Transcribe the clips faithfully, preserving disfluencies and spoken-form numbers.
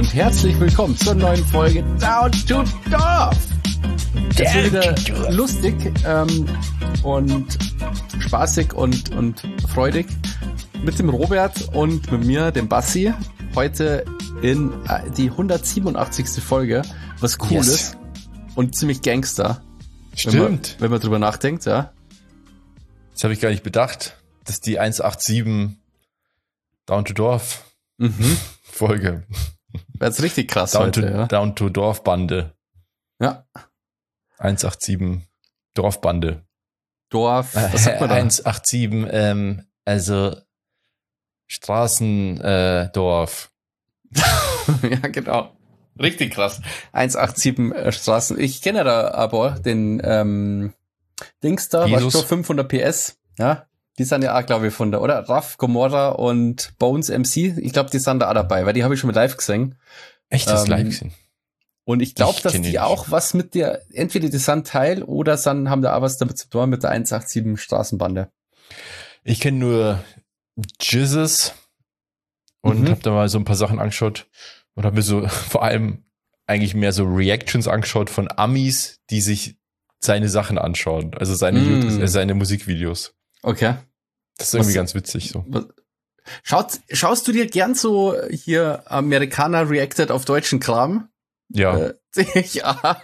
und herzlich willkommen zur neuen Folge Down to Dorf. Es wird wieder lustig ähm, und spaßig und, und freudig mit dem Robert und mit mir, dem Bassi, heute in äh, die hundertsiebenundachtzigste Folge, was cool yes. ist und ziemlich Gangster. Stimmt. Wenn man, wenn man drüber nachdenkt, ja. Das habe ich gar nicht bedacht, dass die hundertsiebenundachtzig Down to Dorf mhm. Folge. Das ist richtig krass Down heute, to, ja. Down to Dorf Bande. Ja. hundertsiebenundachtzig Dorfbande. Dorf, was sagt man da? hundertsiebenundachtzig, ähm, also Straßendorf. Äh, Dorf. Ja, genau. Richtig krass. hundertsiebenundachtzig äh, Straßen. Ich kenne da aber den ähm, Dings da, was schon fünfhundert P S. Ja, die sind ja auch, glaube ich, von der, oder? Raff, Gomorra und Bones M C. Ich glaube, die sind da auch dabei, weil die habe ich schon mit live gesehen. Echt, das ähm, live gesehen? Und ich glaube, dass die nicht. auch was mit der, entweder die sind Teil oder sind, haben da auch was damit zu tun mit der hundertsiebenundachtzig Straßenbande. Ich kenne nur Jesus und mhm. habe da mal so ein paar Sachen angeschaut und habe mir so vor allem eigentlich mehr so Reactions angeschaut von Amis, die sich seine Sachen anschauen, also seine, mm. YouTube, äh, seine Musikvideos. Okay. Das ist irgendwie was, ganz witzig so. Was, schaut, schaust du dir gern so hier Amerikaner reacted auf deutschen Kram? Ja. Äh, ja.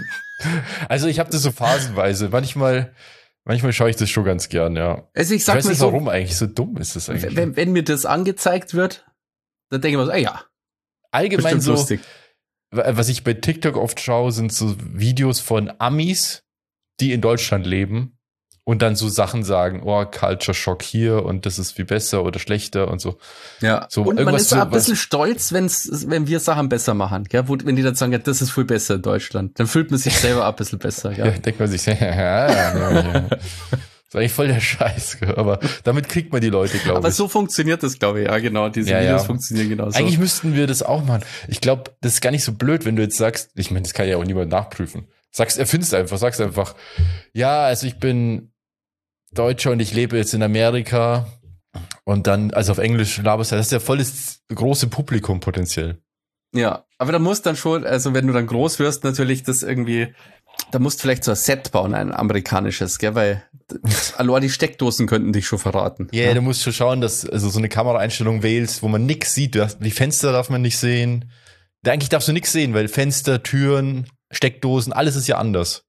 Also ich habe das so phasenweise. Manchmal, manchmal schaue ich das schon ganz gern, ja. Also ich sag ich weiß mir nicht, so, warum eigentlich so dumm ist das eigentlich. Wenn, wenn mir das angezeigt wird, dann denke ich mir so, ey, ja. Allgemein so, lustig. Was ich bei TikTok oft schaue, sind so Videos von Amis, die in Deutschland leben und dann so Sachen sagen, oh, Culture Shock hier und das ist viel besser oder schlechter und so. Ja, so, und man ist so, auch ein bisschen stolz, wenn's, wenn wir Sachen besser machen. Gell? Wo, wenn die dann sagen, ja, das ist viel besser in Deutschland, dann fühlt man sich selber auch ein bisschen besser. Gell? Ja, denkt man sich, ja, ja, ja. Das ist eigentlich voll der Scheiß, aber damit kriegt man die Leute, glaube ich. Aber so funktioniert das, glaube ich, ja, genau. Diese ja, Videos ja. funktionieren genauso. Eigentlich müssten wir das auch machen. Ich glaube, das ist gar nicht so blöd, wenn du jetzt sagst, ich meine, das kann ja auch niemand nachprüfen. Sagst, erfindest einfach, sagst einfach, ja, also ich bin Deutscher und ich lebe jetzt in Amerika und dann, also auf Englisch laberst du, das ist ja voll das große Publikum potenziell. Ja, aber da musst dann schon, also wenn du dann groß wirst, natürlich das irgendwie, da musst du vielleicht so ein Set bauen, ein amerikanisches, gell, weil allein die Steckdosen könnten dich schon verraten. Yeah, ja, du musst schon schauen, dass also so eine Kameraeinstellung wählst, wo man nix sieht. Du hast, die Fenster darf man nicht sehen. Eigentlich darfst du nichts sehen, weil Fenster, Türen, Steckdosen, alles ist ja anders.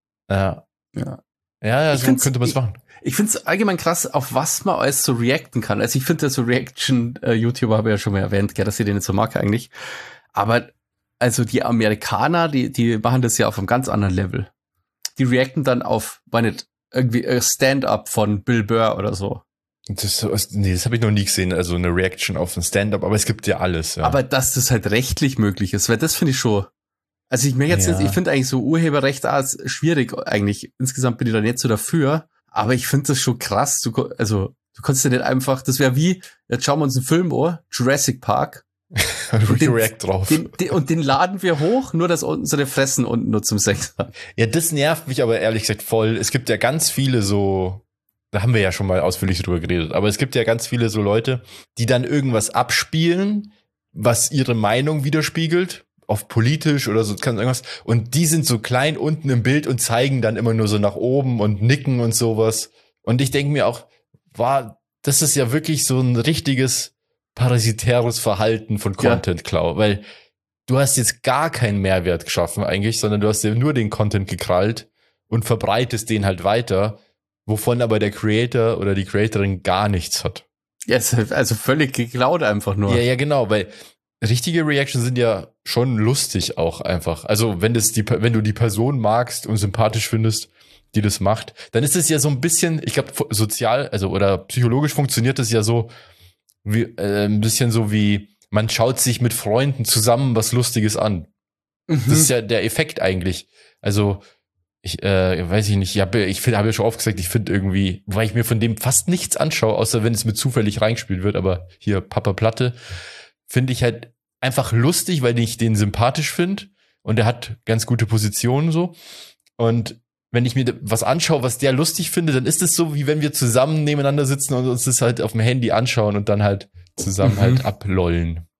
Ja. Ja, ja, ja so könnte man es machen. Ich, ich finde es allgemein krass, auf was man alles so reacten kann. Also ich finde, so Reaction-YouTuber habe ich ja schon mal erwähnt, gell, dass ich den nicht so mag eigentlich. Aber also die Amerikaner, die, die machen das ja auf einem ganz anderen Level. Die reacten dann auf, war nicht, irgendwie Stand-up von Bill Burr oder so. Das, nee, das habe ich noch nie gesehen, also eine Reaction auf ein Stand-up, aber es gibt ja alles. Ja. Aber dass das halt rechtlich möglich ist, weil das finde ich schon, also ich mir jetzt, ja. ich finde eigentlich so Urheberrecht auch schwierig eigentlich. Insgesamt bin ich da nicht so dafür, aber ich finde das schon krass. Du, also du kannst ja nicht einfach, das wäre wie, jetzt schauen wir uns einen Film an, Jurassic Park. Und den, React drauf. Den, den, und den laden wir hoch, nur dass unsere Fressen unten nur zum Sex haben. Ja, das nervt mich aber ehrlich gesagt voll. Es gibt ja ganz viele so, da haben wir ja schon mal ausführlich drüber geredet, aber es gibt ja ganz viele so Leute, die dann irgendwas abspielen, was ihre Meinung widerspiegelt, auf politisch oder so, kann irgendwas, und die sind so klein unten im Bild und zeigen dann immer nur so nach oben und nicken und sowas. Und ich denke mir auch, war, das ist ja wirklich so ein richtiges parasitäres Verhalten von Content-Klau, weil du hast jetzt gar keinen Mehrwert geschaffen eigentlich, sondern du hast ja nur den Content gekrallt und verbreitest den halt weiter, wovon aber der Creator oder die Creatorin gar nichts hat. Ja, also völlig geklaut einfach nur. Ja, ja, genau, weil richtige Reactions sind ja schon lustig auch einfach. Also wenn das die, wenn du die Person magst und sympathisch findest, die das macht, dann ist es ja so ein bisschen, ich glaube, sozial, also oder psychologisch funktioniert das ja so, wie, äh, ein bisschen so wie, man schaut sich mit Freunden zusammen was Lustiges an. Mhm. Das ist ja der Effekt eigentlich. Also, ich äh, weiß ich nicht, ich habe ich find, hab ja schon oft gesagt, ich finde irgendwie, weil ich mir von dem fast nichts anschaue, außer wenn es mir zufällig reingespielt wird, aber hier Papa Platte, finde ich halt einfach lustig, weil ich den sympathisch finde und er hat ganz gute Positionen so. Und wenn ich mir was anschaue, was der lustig finde, dann ist es so, wie wenn wir zusammen nebeneinander sitzen und uns das halt auf dem Handy anschauen und dann halt zusammen mhm. halt ablollen.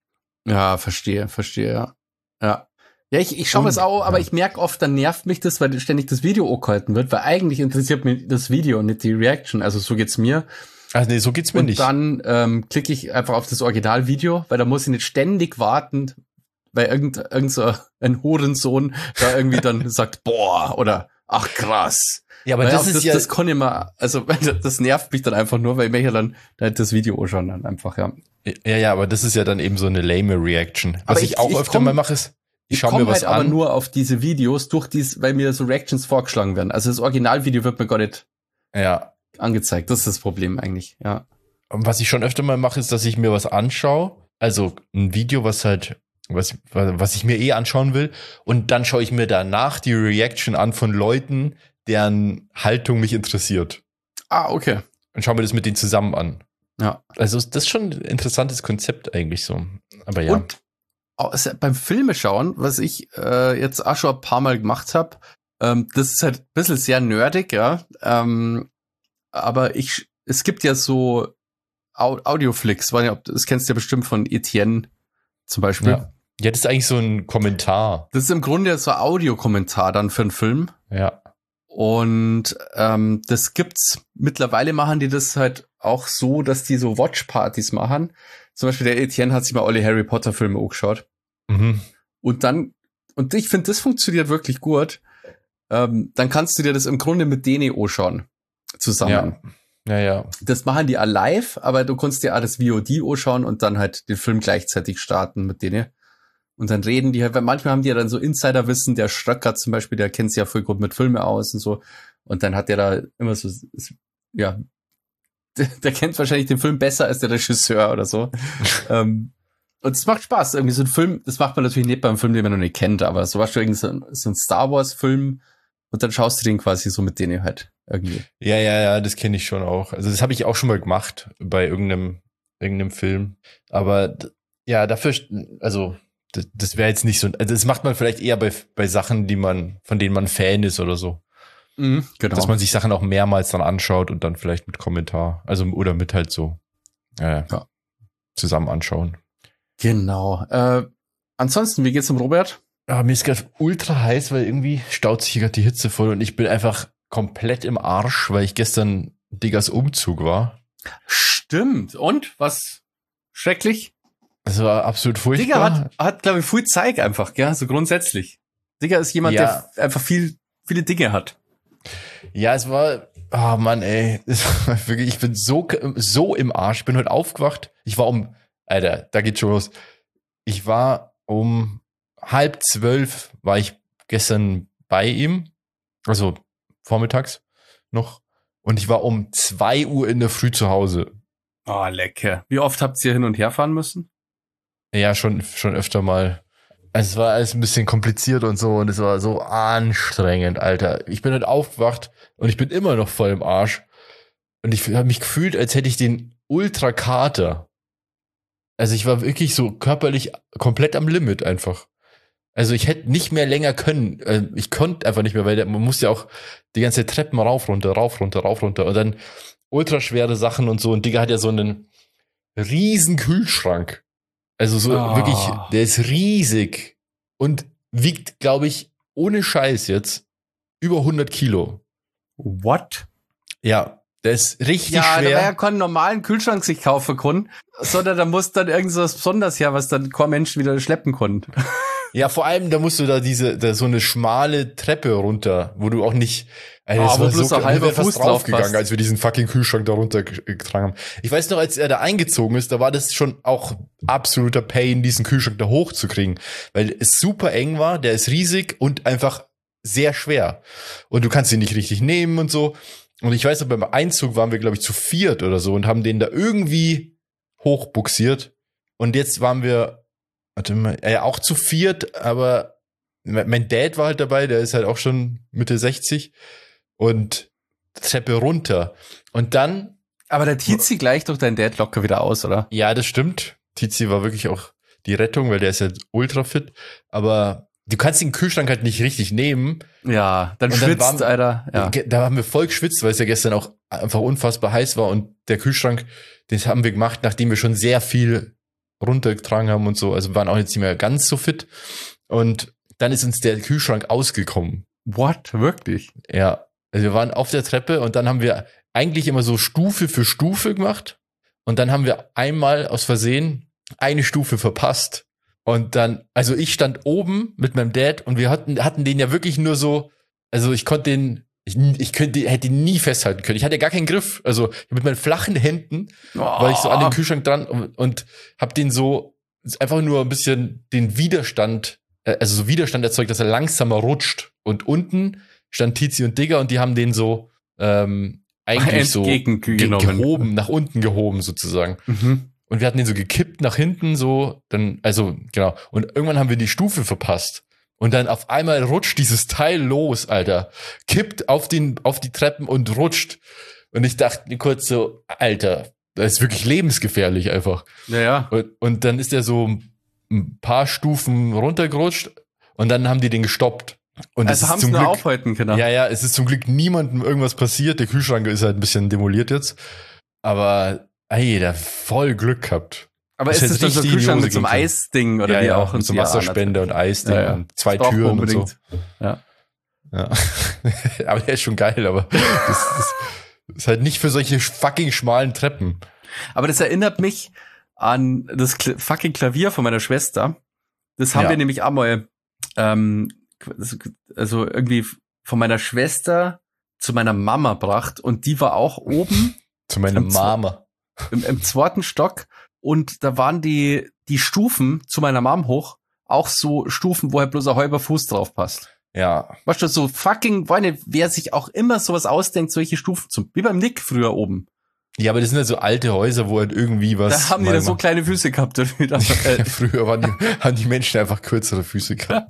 Ja, verstehe, verstehe, ja. Ja. Ja, ich, ich schaue Und- es auch, aber ja. ich merke oft, dann nervt mich das, weil ständig das Video angehalten wird, weil eigentlich interessiert mich das Video und nicht die Reaction. Also so geht's mir. Also nee, so geht's mir Und nicht. dann ähm, klicke ich einfach auf das Originalvideo, weil da muss ich nicht ständig warten, weil irgend, irgend so ein Hurensohn da irgendwie dann sagt, boah, oder ach krass. ja, aber Weil das auf ist das, ja, das kann ich mal, also das nervt mich dann einfach nur, weil ich möchte ja dann halt das Video anschauen dann einfach, ja. ja, ja, aber das ist ja dann eben so eine lame Reaction. Was Aber ich, ich- auch ich öfter komm- mal mache, ist, ich Ich schaue mir komme was halt aber an. nur auf diese Videos durch dies, weil mir so Reactions vorgeschlagen werden. Also das Originalvideo wird mir gar nicht Ja. angezeigt. Das ist das Problem eigentlich, ja. Und was ich schon öfter mal mache, ist, dass ich mir was anschaue. Also ein Video, was halt, was, was ich mir eh anschauen will. Und dann schaue ich mir danach die Reaction an von Leuten, deren Haltung mich interessiert. Ah, okay. Und schaue mir das mit denen zusammen an. Ja. Also das ist schon ein interessantes Konzept eigentlich so. Aber ja. Und also beim Filme schauen, was ich äh, jetzt auch schon ein paar Mal gemacht habe, ähm, das ist halt ein bisschen sehr nerdig, ja. Ähm, aber ich, es gibt ja so Au- Audioflix, weiß nicht, ob- das kennst du ja bestimmt von Etienne zum Beispiel. ja. ja, das ist eigentlich so ein Kommentar. Das ist im Grunde so ein Audiokommentar dann für einen Film. Ja. Und ähm, das gibt's, mittlerweile machen die das halt auch so, dass die so Watchpartys machen. Zum Beispiel der Etienne hat sich mal alle Harry Potter Filme angeschaut. Mhm. Und dann, und ich finde, das funktioniert wirklich gut. Ähm, dann kannst du dir das im Grunde mit denen anschauen. Zusammen. Ja. Ja, ja. Das machen die auch live, aber du kannst dir auch das V O D anschauen und dann halt den Film gleichzeitig starten mit denen. Und dann reden die halt, weil manchmal haben die ja dann so Insiderwissen, der Schröcker zum Beispiel, der kennt sich ja voll gut mit Filme aus und so. Und dann hat der da immer so, ja, der, der kennt wahrscheinlich den Film besser als der Regisseur oder so. ähm, und es macht Spaß. Irgendwie so ein Film, das macht man natürlich nicht beim Film, den man noch nicht kennt, aber so was irgendwie so ein, so ein Star Wars Film und dann schaust du den quasi so mit denen halt irgendwie. Ja, ja, ja, das kenne ich schon auch. Also das habe ich auch schon mal gemacht bei irgendeinem, irgendeinem Film. Aber d- ja, dafür, also das, das wäre jetzt nicht so, also das macht man vielleicht eher bei, bei Sachen, die man, von denen man Fan ist oder so. Mhm, genau. Dass man sich Sachen auch mehrmals dann anschaut und dann vielleicht mit Kommentar, also oder mit halt so äh, Ja. zusammen anschauen. Genau. Äh, ansonsten, wie geht's dem Robert? Ja, mir ist gerade ultra heiß, weil irgendwie staut sich hier gerade die Hitze voll und ich bin einfach komplett im Arsch, weil ich gestern Diggers Umzug war. Stimmt. Und? Was? Schrecklich? Das war absolut furchtbar. Digga hat, hat glaube ich, viel Zeug einfach, gell? So grundsätzlich. Digga ist jemand, Ja. der einfach viel, viele Dinge hat. Ja, es war, oh Mann, ey, es war wirklich, ich bin so, so im Arsch. Ich bin heute aufgewacht. Ich war um, Alter, da geht's schon los. Ich war um halb zwölf, war ich gestern bei ihm, also vormittags noch. Und ich war um zwei Uhr in der Früh zu Hause. Oh, lecker. Wie oft habt ihr hin und her fahren müssen? Ja, schon, schon öfter mal. Also es war alles ein bisschen kompliziert und so und es war so anstrengend, Alter. Ich bin halt aufgewacht und ich bin immer noch voll im Arsch. Und ich habe mich gefühlt, als hätte ich den Ultra-Kater. Also ich war wirklich so körperlich komplett am Limit einfach. Also ich hätte nicht mehr länger können. Äh, Ich konnte einfach nicht mehr, weil der, man muss ja auch die ganze Treppen rauf, runter, rauf, runter, rauf, runter. Und dann ultraschwere Sachen und so. Und Digga hat ja so einen riesen Kühlschrank. Also so Oh. wirklich, der ist riesig und wiegt, glaube ich, ohne Scheiß jetzt über hundert Kilo. What? Ja, der ist richtig Ja, da wäre ja schwer. keinen normalen Kühlschrank sich kaufen können, sondern da muss dann irgend so was Besonderes her, was dann kein Mensch wieder schleppen konnte. Ja, vor allem, da musst du da diese, da so eine schmale Treppe runter, wo du auch nicht, Alter, Ah, das wo war bloß so, ein mir halber wär fast Fuß drauf draufgegangen, passt. als wir diesen fucking Kühlschrank da runter ge- getragen haben. Ich weiß noch, als er da eingezogen ist, da war das schon auch absoluter Pain, diesen Kühlschrank da hochzukriegen, weil es super eng war, der ist riesig und einfach sehr schwer. Und du kannst ihn nicht richtig nehmen und so. Und ich weiß noch, beim Einzug waren wir, glaube ich, zu viert oder so und haben den da irgendwie hochbuxiert. Und jetzt waren wir, warte mal, äh, auch zu viert, aber mein Dad war halt dabei, der ist halt auch schon Mitte sechzig und Treppe runter. Und dann, Aber der Tizi gleicht doch dein Dad locker wieder aus, oder? ja, das stimmt. Tizi war wirklich auch die Rettung, weil der ist halt ultra fit. Aber du kannst den Kühlschrank halt nicht richtig nehmen. Ja, dann Und dann schwitzt, waren- Alter. Ja. Ge- Da haben wir voll geschwitzt, weil es ja gestern auch einfach unfassbar heiß war. Und der Kühlschrank, den haben wir gemacht, nachdem wir schon sehr viel runtergetragen haben und so. Also wir waren auch jetzt nicht mehr ganz so fit. Und dann ist uns der Kühlschrank ausgekommen. What? Wirklich? Ja. Also wir waren auf der Treppe und dann haben wir eigentlich immer so Stufe für Stufe gemacht. Und dann haben wir einmal aus Versehen eine Stufe verpasst. Und dann, also ich stand oben mit meinem Dad und wir hatten, hatten den ja wirklich nur so, also ich konnte den, ich, ich könnte, hätte ihn nie festhalten können. Ich hatte ja gar keinen Griff. Also mit meinen flachen Händen oh. war ich so an den Kühlschrank dran und, und hab den so einfach nur ein bisschen den Widerstand, also so Widerstand erzeugt, dass er langsamer rutscht. Und unten stand Tizi und Digger und die haben den so ähm, eigentlich so ge- gehoben, nach unten gehoben sozusagen. Mhm. Und wir hatten den so gekippt nach hinten, so, dann, also, genau. Und irgendwann haben wir die Stufe verpasst. Und dann auf einmal rutscht dieses Teil los, Alter. Kippt auf den, auf die Treppen und rutscht. Und ich dachte mir kurz so, Alter, das ist wirklich lebensgefährlich einfach. Naja. Und, und dann ist der so ein paar Stufen runtergerutscht und dann haben die den gestoppt. Und also haben sie nur aufhalten können. Ja, ja, es ist zum Glück niemandem irgendwas passiert. Der Kühlschrank ist halt ein bisschen demoliert jetzt. Aber, ey, der voll Glück gehabt. Aber ist es dann so ein Kühlschrank mit so einem Eisding oder ja, wie ja, auch? Mit so Wasserspender und Eisding ja, ja. und zwei Türen und so. Ja. Ja. Aber der ist schon geil, aber das, das ist halt nicht für solche fucking schmalen Treppen. Aber das erinnert mich an das Kl- fucking Klavier von meiner Schwester. Das haben ja. wir nämlich auch mal, ähm, also irgendwie von meiner Schwester zu meiner Mama gebracht und die war auch oben. Zu meiner Mama. Im, Im zweiten Stock und da waren die, die Stufen zu meiner Mom hoch, auch so Stufen, wo halt bloß ein halber Fuß drauf passt. Ja. Weißt du, so fucking, weil wer sich auch immer sowas ausdenkt, solche Stufen zu, wie beim Nick früher oben. Ja, aber das sind ja so alte Häuser, wo halt irgendwie was. Da haben die da so kleine Füße gehabt. Oder? Früher waren die, haben die Menschen einfach kürzere Füße gehabt.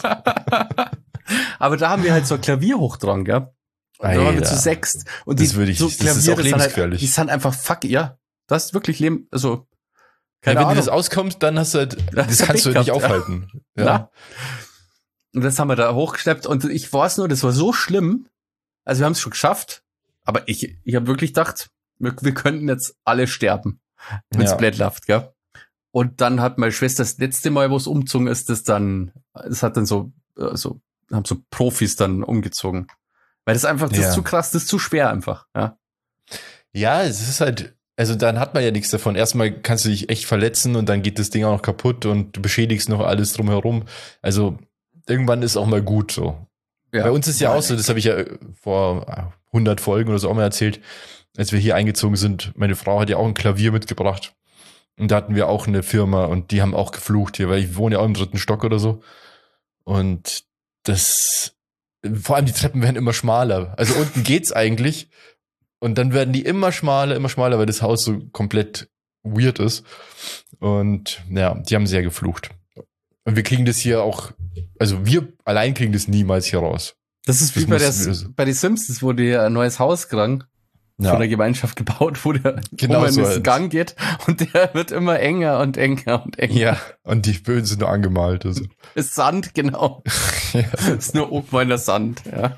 Aber da haben wir halt so ein Klavier hoch dran, gell? Und da waren wir zu sechst. Und das die, würde ich, so das Klavier, ist auch lebensgefährlich. Halt, die sind einfach fuck, ja. Das ist wirklich Leben, also, keine ja, wenn Ahnung. dir das auskommt, dann hast du halt, das, das kannst du halt nicht gehabt, aufhalten. Ja. ja. Und das haben wir da hochgeschleppt und ich weiß nur, das war so schlimm. Also wir haben es schon geschafft, aber ich, ich habe wirklich gedacht, wir, wir könnten jetzt alle sterben, wenn es ja. blöd läuft, gell? Und dann hat meine Schwester das letzte Mal, wo es umgezogen ist, das dann, das hat dann so, so, haben so Profis dann umgezogen. Weil das einfach, das ja. ist zu krass, das ist zu schwer einfach, ja. Ja, es ist halt, also dann hat man ja nichts davon. Erstmal kannst du dich echt verletzen und dann geht das Ding auch noch kaputt und du beschädigst noch alles drumherum. Also irgendwann ist auch mal gut so. Ja. Bei uns ist ja auch so, das habe ich ja vor hundert Folgen oder so auch mal erzählt, als wir hier eingezogen sind. Meine Frau hat ja auch ein Klavier mitgebracht und da hatten wir auch eine Firma und die haben auch geflucht hier, weil ich wohne ja auch im dritten Stock oder so. Und das, vor allem die Treppen werden immer schmaler. Also unten geht's eigentlich und dann werden die immer schmaler, immer schmaler, weil das Haus so komplett weird ist. Und ja, die haben sehr geflucht. Und wir kriegen das hier auch, also wir allein kriegen das niemals hier raus. Das ist wie das bei, der, bei den Simpsons, wo die ein neues Haus kriegen, ja. von der Gemeinschaft gebaut, wo der genau wo man so in den Gang geht und der wird immer enger und enger und enger. Ja, und die Böden sind nur angemalt. Also. Ist Sand, genau. ja. Das ist nur obenmeiner Sand, ja.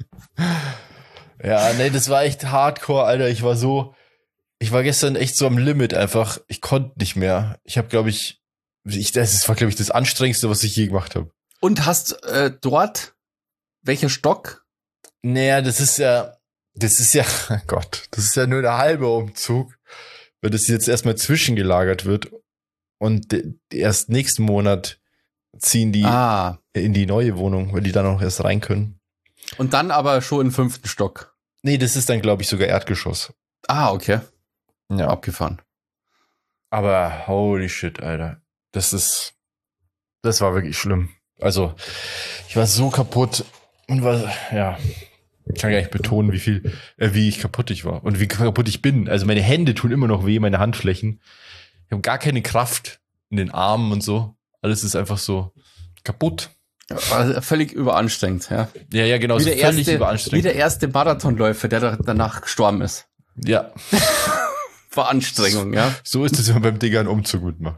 Ja, nee, das war echt hardcore, Alter. Ich war so, ich war gestern echt so am Limit einfach. Ich konnte nicht mehr. Ich habe, glaube ich, ich, das war, glaube ich, das Anstrengendste, was ich je gemacht habe. Und hast äh, dort welcher Stock? Naja, das ist ja, das ist ja, oh Gott, das ist ja nur der halbe Umzug, weil das jetzt erstmal zwischengelagert wird und de, erst nächsten Monat ziehen die ah. in die neue Wohnung, weil die dann auch erst rein können. Und dann aber schon im fünften Stock? Nee, das ist dann, glaube ich, sogar Erdgeschoss. Ah, okay. Ja. Abgefahren. Aber holy shit, Alter. Das ist, das war wirklich schlimm. Also, ich war so kaputt und war, ja, ich kann gar nicht betonen, wie viel, äh, wie ich kaputt ich war und wie kaputt ich bin. Also meine Hände tun immer noch weh, meine Handflächen. Ich habe gar keine Kraft in den Armen und so. Alles ist einfach so kaputt. Also völlig überanstrengend, ja. Ja, ja, genau, wie so der völlig erste, überanstrengend. Wie der erste Marathonläufer, der da danach gestorben ist. Ja. War Anstrengung, so, ja. So ist es, wenn man beim Digger einen Umzug mitmacht.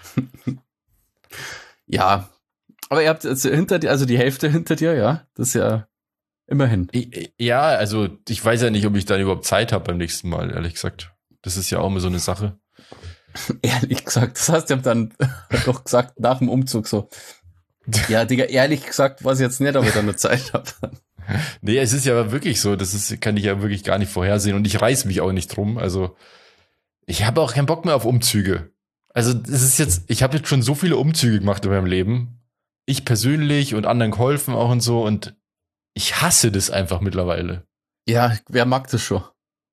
Ja, aber ihr habt also hinter dir, also die Hälfte hinter dir, ja, das ist ja immerhin. Ja, also ich weiß ja nicht, ob ich dann überhaupt Zeit habe beim nächsten Mal, ehrlich gesagt. Das ist ja auch immer so eine Sache. Ehrlich gesagt, das heißt, ich habe dann doch gesagt, nach dem Umzug so, ja, Digga, ehrlich gesagt, weiß ich jetzt nicht, ob ich da eine Zeit habe. Nee, es ist ja wirklich so, das ist, kann ich ja wirklich gar nicht vorhersehen und ich reiß mich auch nicht drum. Also ich habe auch keinen Bock mehr auf Umzüge. Also es ist jetzt, ich habe jetzt schon so viele Umzüge gemacht in meinem Leben. Ich persönlich und anderen geholfen auch und so und ich hasse das einfach mittlerweile. Ja, wer mag das schon?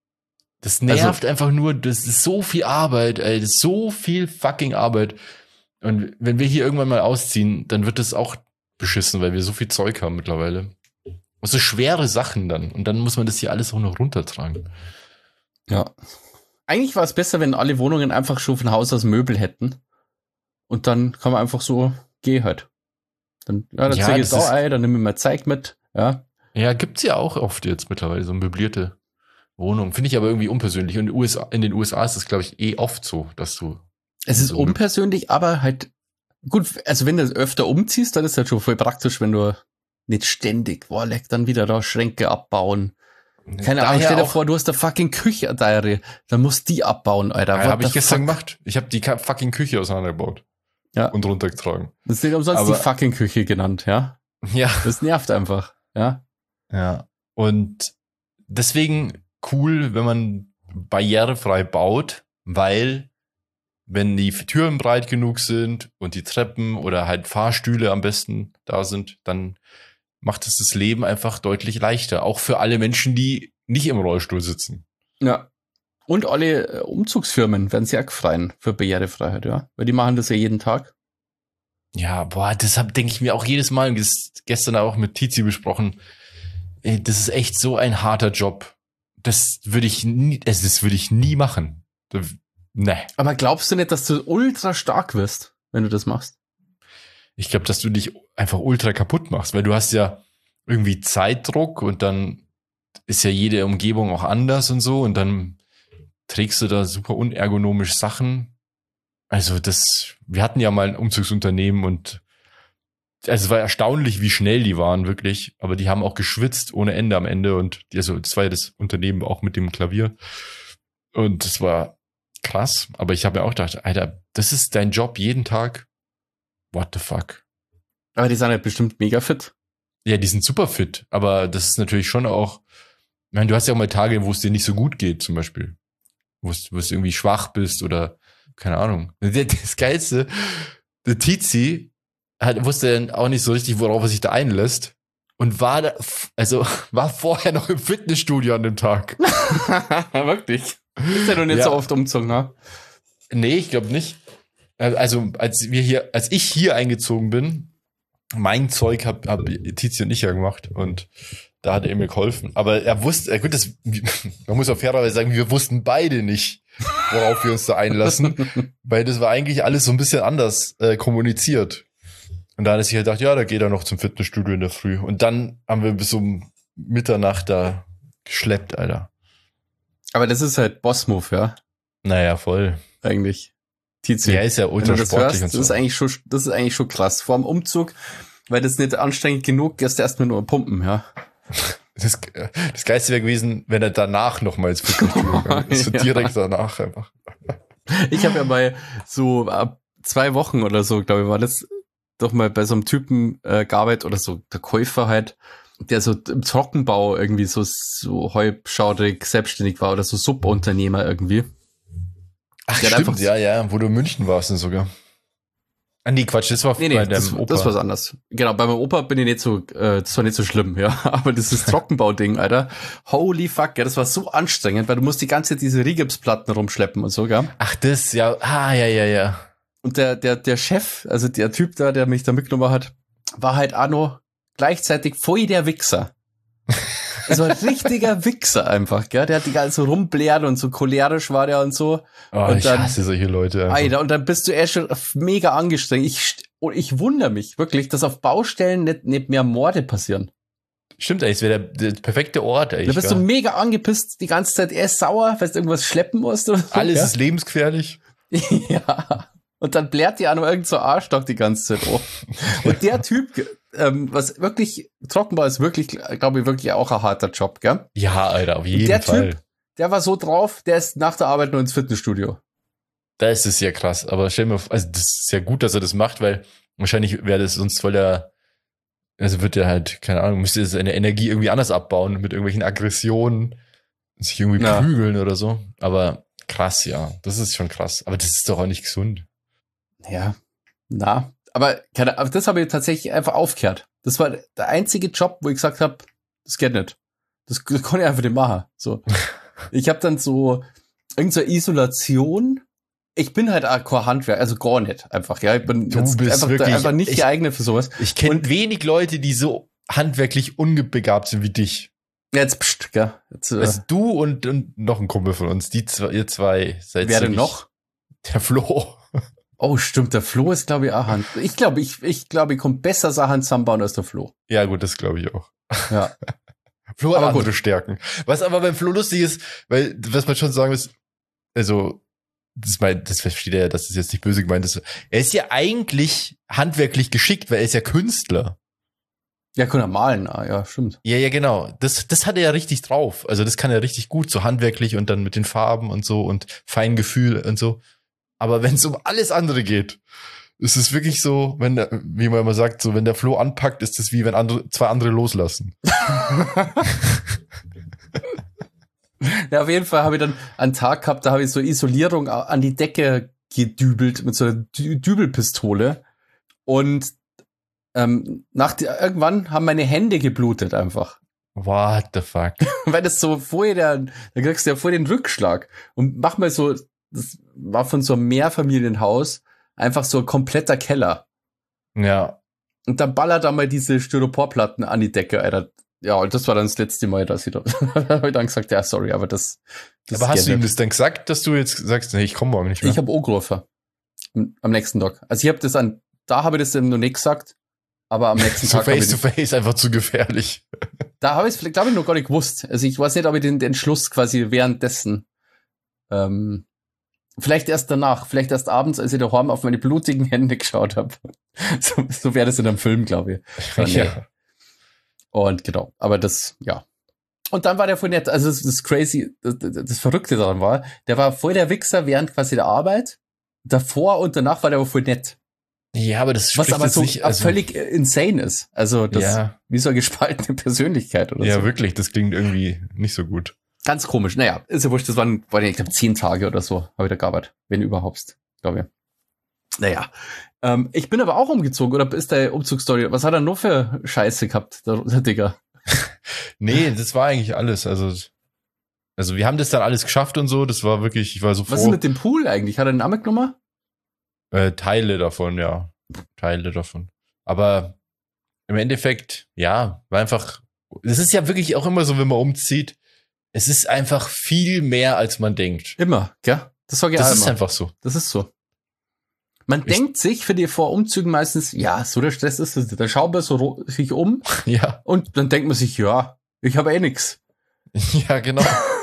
Das nervt Also, einfach nur, das ist so viel Arbeit, ey, das ist so viel fucking Arbeit. Und wenn wir hier irgendwann mal ausziehen, dann wird das auch beschissen, weil wir so viel Zeug haben mittlerweile. Und so schwere Sachen dann. Und dann muss man das hier alles auch noch runtertragen. ja. Eigentlich war es besser, wenn alle Wohnungen einfach schon von Haus aus Möbel hätten. Und dann kann man einfach so, geh halt. Dann, ja, dann Ja, zeige ich das da ist- ein, dann nehme ich mir Zeug mit. Ja. Ja, gibt's ja auch oft jetzt mittlerweile, so möblierte Wohnungen. Finde ich aber irgendwie unpersönlich. Und in den U S A, in den U S A ist das, glaube ich, eh oft so, dass du. Es ist so unpersönlich, aber halt gut, also wenn du öfter umziehst, dann ist halt schon voll praktisch, wenn du nicht ständig, boah, leck, dann wieder da Schränke abbauen. Keine Ahnung, stell dir vor, du hast eine fucking Küche, Diary, dann musst du die abbauen, Alter. Ja, What habe ich the gestern fuck? gemacht. Ich habe die ka- fucking Küche auseinandergebaut. Ja. Und runtergetragen. Das ist nicht umsonst Aber- die fucking Küche genannt, ja. Ja. Das nervt einfach, ja. Ja. Und deswegen cool, wenn man barrierefrei baut, weil wenn die Türen breit genug sind und die Treppen oder halt Fahrstühle am besten da sind, dann macht es das Leben einfach deutlich leichter. Auch für alle Menschen, die nicht im Rollstuhl sitzen. Ja. Und alle äh, Umzugsfirmen werden sehr gefreien für Barrierefreiheit, ja. Weil die machen das ja jeden Tag. Ja, boah, deshalb denke ich mir auch jedes Mal, ges- gestern auch mit Tizi besprochen, ey, das ist echt so ein harter Job. Das würde ich nie, also das würde ich nie machen. Das- Nee. Aber glaubst du nicht, dass du ultra stark wirst, wenn du das machst? Ich glaube, dass du dich einfach ultra kaputt machst, weil du hast ja irgendwie Zeitdruck und dann ist ja jede Umgebung auch anders und so und dann trägst du da super unergonomisch Sachen. Also das, wir hatten ja mal ein Umzugsunternehmen und also es war erstaunlich, wie schnell die waren, wirklich. Aber die haben auch geschwitzt ohne Ende am Ende und die, also das war ja das Unternehmen auch mit dem Klavier. Und das war krass. Aber ich habe mir auch gedacht, Alter, das ist dein Job jeden Tag. What the fuck? Aber die sind halt bestimmt mega fit. Ja, die sind super fit. Aber das ist natürlich schon auch, ich meine, du hast ja auch mal Tage, wo es dir nicht so gut geht, zum Beispiel. Wo es, wo es irgendwie schwach bist oder keine Ahnung. Das Geilste, der Tizi hat, wusste dann auch nicht so richtig, worauf er sich da einlässt. Und war da, also war vorher noch im Fitnessstudio an dem Tag. Wirklich. Ist ja doch nicht Ja. so oft umzogen, ne? Nee, ich glaube nicht. Also, als wir hier, als ich hier eingezogen bin, mein Zeug hab, hab Tizi und ich ja gemacht und da hat er mir geholfen. Aber er wusste, gut, das, man muss auf fairerweise sagen, wir wussten beide nicht, worauf wir uns da einlassen, weil das war eigentlich alles so ein bisschen anders äh, kommuniziert. Und da hat er sich halt gedacht, ja, da geht er noch zum Fitnessstudio in der Früh. Und dann haben wir bis um Mitternacht da geschleppt, Alter. Aber das ist halt Boss-Move, ja? Naja, voll. Eigentlich. Tizi. Der ist ja Wenn du ultra das sportlich hörst, und so. das ist eigentlich schon, das ist eigentlich schon krass. Vor dem Umzug, weil das nicht anstrengend genug ist, erstmal nur pumpen, ja. Das, das Geilste wäre gewesen, wenn er danach noch ins Fitnessstudio gegangen ist. So Ja. direkt danach einfach. Ich habe ja bei so ab zwei Wochen oder so, glaube ich, war das doch mal bei so einem Typen äh, gearbeitet oder so, der Käufer halt, der so im Trockenbau irgendwie so, so halbschaurig selbstständig war oder so Subunternehmer irgendwie. Ach, Der hat stimmt, einfach- ja, ja, wo du in München warst und sogar. Ah, nee, Quatsch, das war Nee, bei nee, deinem das, Opa. das ist was anderes. Genau, bei meinem Opa bin ich nicht so, äh, das war nicht so schlimm, ja. Aber dieses Trockenbau-Ding, Alter, holy fuck, ja, das war so anstrengend, weil du musst die ganze Zeit diese Rigipsplatten rumschleppen und so, gell? Ach, das, ja, ah, ja, ja, ja. Und der, der, der Chef, also der Typ da, der mich da mitgenommen hat, war halt auch noch gleichzeitig voll der Wichser. Also ein richtiger Wichser einfach, gell? Der hat die ganze so rumblärt und so cholerisch war der und so. Oh, Und ich dann- hasse solche Leute. einfach. Alter, und dann bist du erst schon mega angestrengt. Ich, st- und ich wundere mich wirklich, dass auf Baustellen nicht, nicht mehr Morde passieren. Stimmt eigentlich, es wäre der, der perfekte Ort, ey. Da bist du mega angepisst die ganze Zeit. Er ist sauer, weil du irgendwas schleppen musst oder so. Alles ja? ist lebensgefährlich. Ja. Und dann blärt die auch noch irgend so Arschloch die ganze Zeit. Oh. Und der Typ, ähm, was wirklich, Trockenbau ist wirklich, glaube ich, wirklich auch ein harter Job, gell? Ja, Alter, auf jeden der Fall. Typ, der war so drauf, der ist nach der Arbeit nur ins Fitnessstudio. Da ist es ja krass. Aber stell mir vor, also das ist ja gut, dass er das macht, weil wahrscheinlich wäre das sonst voll der, also wird er halt, keine Ahnung, müsste seine Energie irgendwie anders abbauen, mit irgendwelchen Aggressionen, sich irgendwie Ja. prügeln oder so. Aber krass, ja. Das ist schon krass. Aber das ist doch auch nicht gesund. Ja, na. Aber, keine, aber das habe ich tatsächlich einfach aufgehört. Das war der einzige Job, wo ich gesagt habe, das geht nicht. Das, das konnte ich einfach nicht machen. So. Ich habe dann so irgendeine so Isolation. Ich bin halt auch kein Handwerk, also gar nicht einfach. Ja, ich bin Du jetzt bist einfach, wirklich- einfach nicht ich- geeignet für sowas. Ich kenne Und- wenig Leute, die so handwerklich unbegabt sind wie dich. Ja, jetzt, pst, gell. Jetzt, äh, Also du und, und noch ein Kumpel von uns, die zwei, ihr zwei seid wer denn ziemlich- noch? Der Flo. Oh, stimmt, der Flo ist, glaube ich, auch Hand. Ich glaube, ich, ich glaube, ich komme besser Sachen zusammenbauen als der Flo. Ja, gut, das glaube ich auch. Ja. Flo hat Aber andere gut. Stärken. Was aber beim Flo lustig ist, weil, was man schon sagen muss, also, das, mein, das versteht er, dass das jetzt nicht böse gemeint ist. Er ist ja eigentlich handwerklich geschickt, weil er ist ja Künstler. Ja, kann er malen, ah, ja, stimmt. Ja, ja, genau. Das, das hat er ja richtig drauf. Also, das kann er richtig gut, so handwerklich und dann mit den Farben und so und Feingefühl und so. Aber wenn es um alles andere geht, ist es wirklich so, wenn der, wie man immer sagt, so, wenn der Flo anpackt, ist es wie wenn andere, zwei andere loslassen. Ja, auf jeden Fall habe ich dann einen Tag gehabt, da habe ich so Isolierung an die Decke gedübelt mit so einer Dü Dübelpistole. Und ähm, nach die, irgendwann haben meine Hände geblutet einfach. What the fuck? Weil das so vorher, der, da kriegst du ja vor den Rückschlag. Und mach mal so, das war von so einem Mehrfamilienhaus einfach so ein kompletter Keller. Ja. Und dann ballert da mal diese Styroporplatten an die Decke, Alter. Ja, und das war dann das letzte Mal, dass ich da, da habe ich dann gesagt, ja, sorry, aber das, das Aber hast geht du ihm nicht. das dann gesagt, dass du jetzt sagst, nee, ich komme morgen nicht mehr? Ich habe angerufen. Am am nächsten Tag. Also ich habe das an, da habe ich das eben noch nicht gesagt, aber am nächsten so Tag habe face ich, to face einfach zu gefährlich. da habe ich es, glaube ich, noch gar nicht gewusst. Also ich weiß nicht, ob ich den, den Entschluss quasi währenddessen, ähm, vielleicht erst danach, vielleicht erst abends, als ich daheim auf meine blutigen Hände geschaut habe. So, so wäre das in einem Film, glaube ich. Aber nee. Ja. Und genau, aber das, ja. Und dann war der voll nett, also das, das crazy, das, das Verrückte daran war, der war voll der Wichser während quasi der Arbeit. Davor und danach war der aber voll nett. Ja, aber das Was spricht aber jetzt so nicht, also, völlig äh, insane ist. Also das, ja, wie so eine gespaltene Persönlichkeit oder ja, so. wirklich, das klingt irgendwie nicht so gut. Ganz komisch. Naja, ist ja wurscht, das waren, waren ich glaube, zehn Tage oder so, habe ich da gearbeitet. Wenn überhaupt, glaube ich. Naja. Ähm, ich bin aber auch umgezogen, oder ist der Umzugsstory? Was hat er noch für Scheiße gehabt, der, der Digger? Nee, das war eigentlich alles. Also, also wir haben das dann alles geschafft und so. Das war wirklich, ich war so Was ist froh. mit dem Pool eigentlich? Hat er einen Namen genommen? Äh, Teile davon, ja. Teile davon. Aber im Endeffekt, ja, war einfach, das ist ja wirklich auch immer so, wenn man umzieht. Es ist einfach viel mehr, als man denkt. Immer, gell? Das sag ich Das auch ist immer. einfach so. Das ist so. Man Ich- denkt sich für die vor Umzügen meistens, ja, so der Stress ist es. Da schaut man so ro- sich um Ja, und dann denkt man sich, ja, ich habe eh nix. ja, genau.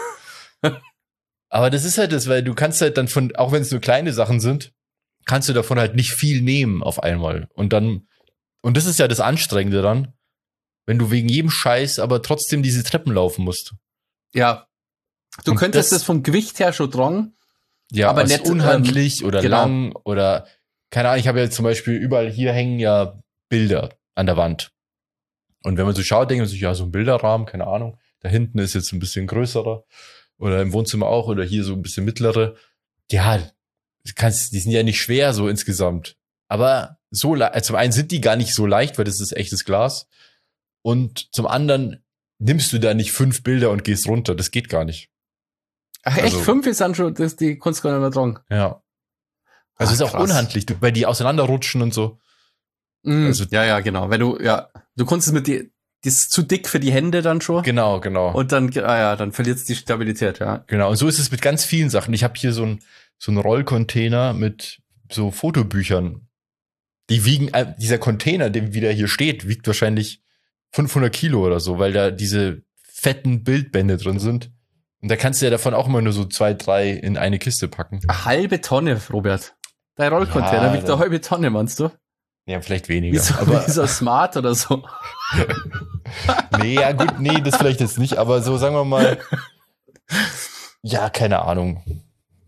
Aber das ist halt das, weil du kannst halt dann von, auch wenn es nur kleine Sachen sind, kannst du davon halt nicht viel nehmen auf einmal. Und dann, und das ist ja das Anstrengende dann, wenn du wegen jedem Scheiß aber trotzdem diese Treppen laufen musst. Ja. Du Und könntest das- das vom Gewicht her schon tragen. Ja, Aber aber nicht, nicht unhandlich oder genau. lang oder, keine Ahnung, ich habe ja zum Beispiel überall hier hängen ja Bilder an der Wand. Und wenn man so schaut, denkt man sich, ja, so ein Bilderrahmen, keine Ahnung. Da hinten ist jetzt ein bisschen größerer. Oder im Wohnzimmer auch. Oder hier so ein bisschen mittlere. Ja, du kannst, die sind ja nicht schwer so insgesamt. Aber so, le- also zum einen sind die gar nicht so leicht, weil das ist echtes Glas. Und zum anderen nimmst du da nicht fünf Bilder und gehst runter. Das geht gar nicht. Ach, echt? Also- Fünf ist dann schon, das die Kunst gar nicht mehr tragen. Ja. Also Ach, ist auch krass. unhandlich, du- weil die auseinanderrutschen und so. Mm, Also- ja, ja, genau. Wenn du, ja, du konntest mit die, das ist zu dick für die Hände dann schon. Genau, genau. Und dann, ah ja, dann verliert es die Stabilität, ja. Genau. Und so ist es mit ganz vielen Sachen. Ich habe hier so ein so ein Rollcontainer mit so Fotobüchern. Die wiegen, äh, dieser Container, der wieder hier steht, wiegt wahrscheinlich fünfhundert Kilo oder so, weil da diese fetten Bildbände drin sind. Und da kannst du ja davon auch immer nur so zwei, drei in eine Kiste packen. Eine halbe Tonne, Robert. Dein Rollcontainer Ja, wiegt dann- eine halbe Tonne, meinst du? Ja, vielleicht Wie weniger. so, Aber wie so Smart oder so. nee, ja gut, nee, das vielleicht jetzt nicht. Aber so sagen wir mal, ja, keine Ahnung.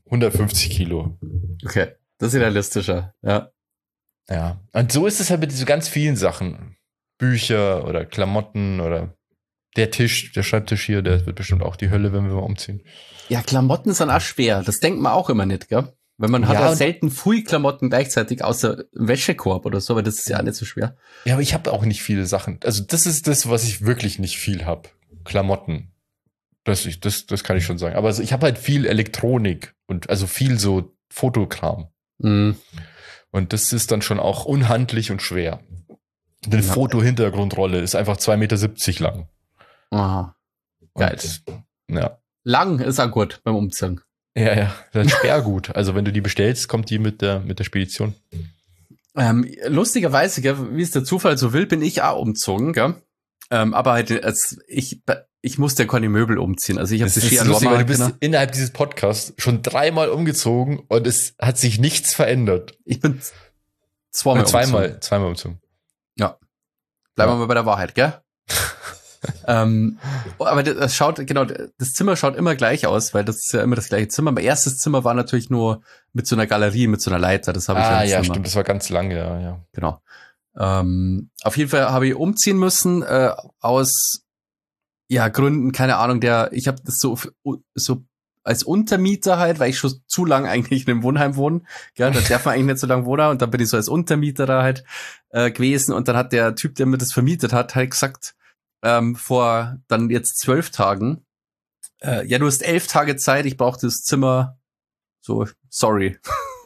hundertfünfzig Kilo. Okay, das ist realistischer, ja. Ja, und so ist es halt mit so ganz vielen Sachen. Bücher oder Klamotten oder der Tisch, der Schreibtisch hier, der wird bestimmt auch die Hölle, wenn wir mal umziehen. Ja, Klamotten sind auch schwer. Das denkt man auch immer nicht, gell? Weil man hat Ja, ja selten viel Klamotten gleichzeitig, außer Wäschekorb oder so, aber das ist ja auch nicht so schwer. Ja, aber ich habe auch nicht viele Sachen. Also das ist das, was ich wirklich nicht viel habe. Klamotten. Das, ich, das, das kann ich schon sagen. Aber also ich habe halt viel Elektronik und also viel so Fotokram. Mhm. Und das ist dann schon auch unhandlich und schwer. Eine Ja. Foto-Hintergrundrolle ist einfach zwei Meter siebzig lang. Aha. Geil. Und, ja. Lang ist auch gut beim Umziehen. Ja, ja. Das ist Sperrgut. Also wenn du die bestellst, kommt die mit der, mit der Spedition. Ähm, lustigerweise, gell, wie es der Zufall so will, bin ich auch umzogen, gell? Ähm, aber halt, als ich, ich musste ja keine Möbel umziehen. Also ich habe Das das ist Ski lustig, weil du bist genau. innerhalb dieses Podcasts schon dreimal umgezogen und es hat sich nichts verändert. Ich bin zweimal Äh, zweimal, umgezogen. zweimal umzogen. Ja. Bleiben Ja. wir mal bei der Wahrheit, gell? ähm, aber das, das schaut, genau, das Zimmer schaut immer gleich aus, weil das ist ja immer das gleiche Zimmer. Mein erstes Zimmer war natürlich nur mit so einer Galerie, mit so einer Leiter. Das habe ich Ah, im ja, Zimmer. stimmt, das war ganz lange, ja, ja. Genau. Ähm, auf jeden Fall habe ich umziehen müssen, äh, aus, ja, Gründen, keine Ahnung, der, ich habe das so, so als Untermieter halt, weil ich schon zu lang eigentlich in einem Wohnheim wohne, ja, da darf man eigentlich nicht so lange wohnen und dann bin ich so als Untermieter da halt äh, gewesen und dann hat der Typ, der mir das vermietet hat, halt gesagt, ähm, vor dann jetzt zwölf Tagen, äh, ja, du hast elf Tage Zeit, ich brauche das Zimmer, so, sorry.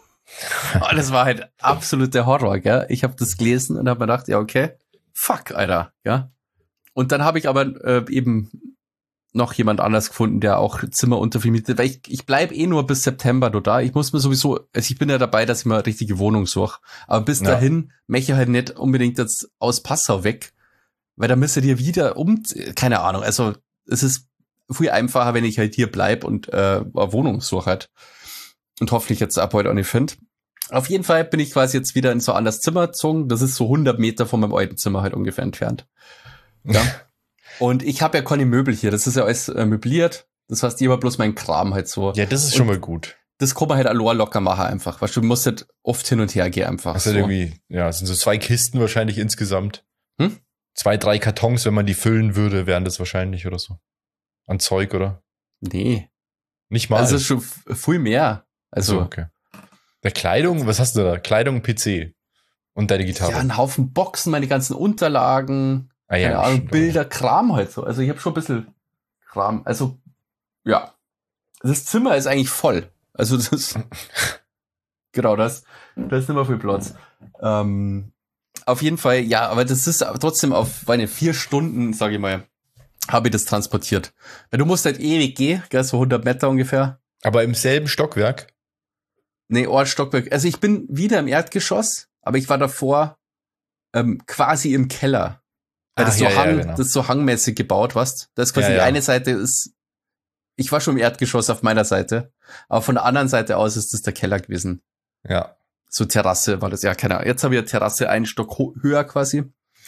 Und das war halt absolut der Horror, gell? Ich habe das gelesen und habe mir gedacht, ja, okay, fuck, Alter, ja. Und dann habe ich aber äh, eben noch jemand anders gefunden, der auch Zimmer untervermietet, weil ich, ich bleib eh nur bis September da. Ich muss mir sowieso, also ich bin ja dabei, dass ich mir eine richtige Wohnung suche. Aber bis Ja. dahin möchte ich halt nicht unbedingt jetzt aus Passau weg, weil da müsst ihr dir wieder um, keine Ahnung, also es ist viel einfacher, wenn ich halt hier bleib und äh, eine Wohnung suche halt. Und hoffentlich jetzt ab heute auch nicht finde. Auf jeden Fall bin ich quasi jetzt wieder in so ein anderes Zimmer gezogen. Das ist so hundert Meter von meinem alten Zimmer halt ungefähr entfernt. Ja. Und ich habe ja keine Möbel hier. Das ist ja alles äh, möbliert. Das heißt, ich habe bloß meinen Kram halt so. Ja, das ist schon mal gut. Das kann man halt allein locker machen einfach. Weißt du, du musst halt oft hin und her gehen einfach. Das so. sind irgendwie, ja, es sind so zwei Kisten wahrscheinlich insgesamt. Hm? Zwei, drei Kartons, wenn man die füllen würde, wären das wahrscheinlich oder so. An Zeug, oder? Nee. Nicht mal. Also schon f- viel mehr. Also, so, okay. Der Kleidung, was hast du da? Kleidung, P C und deine Gitarre. ja, ein Haufen Boxen, meine ganzen Unterlagen, ah, ja, keine Ahnung, stimmt. Bilder, Kram halt so. Also ich habe schon ein bisschen Kram. Also, ja. Das Zimmer ist eigentlich voll. Also das ist, genau das. Da ist nicht mehr viel Platz. Ähm, auf jeden Fall, ja, aber das ist trotzdem auf meine vier Stunden, sage ich mal, habe ich das transportiert. Weil du musst halt ewig gehen, gell, so hundert Meter ungefähr. Aber im selben Stockwerk? Nee, Ort Stockwerk. Also ich bin wieder im Erdgeschoss, aber ich war davor ähm, quasi im Keller. Weil das, Ach, so ja, ja, Hang, genau. das ist so hangmäßig gebaut, was? Das ist quasi Ja, die ja. eine Seite ist, ich war schon im Erdgeschoss auf meiner Seite, aber von der anderen Seite aus ist das der Keller gewesen. Ja. So Terrasse war das, ja, keine Ahnung. Jetzt habe ich eine Terrasse einen Stock ho- höher quasi.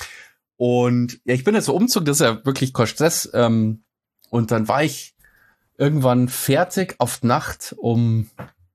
Und ja, ich bin jetzt so umzogen, das ist ja wirklich kein Stress. Ähm, und dann war ich irgendwann fertig auf die Nacht um,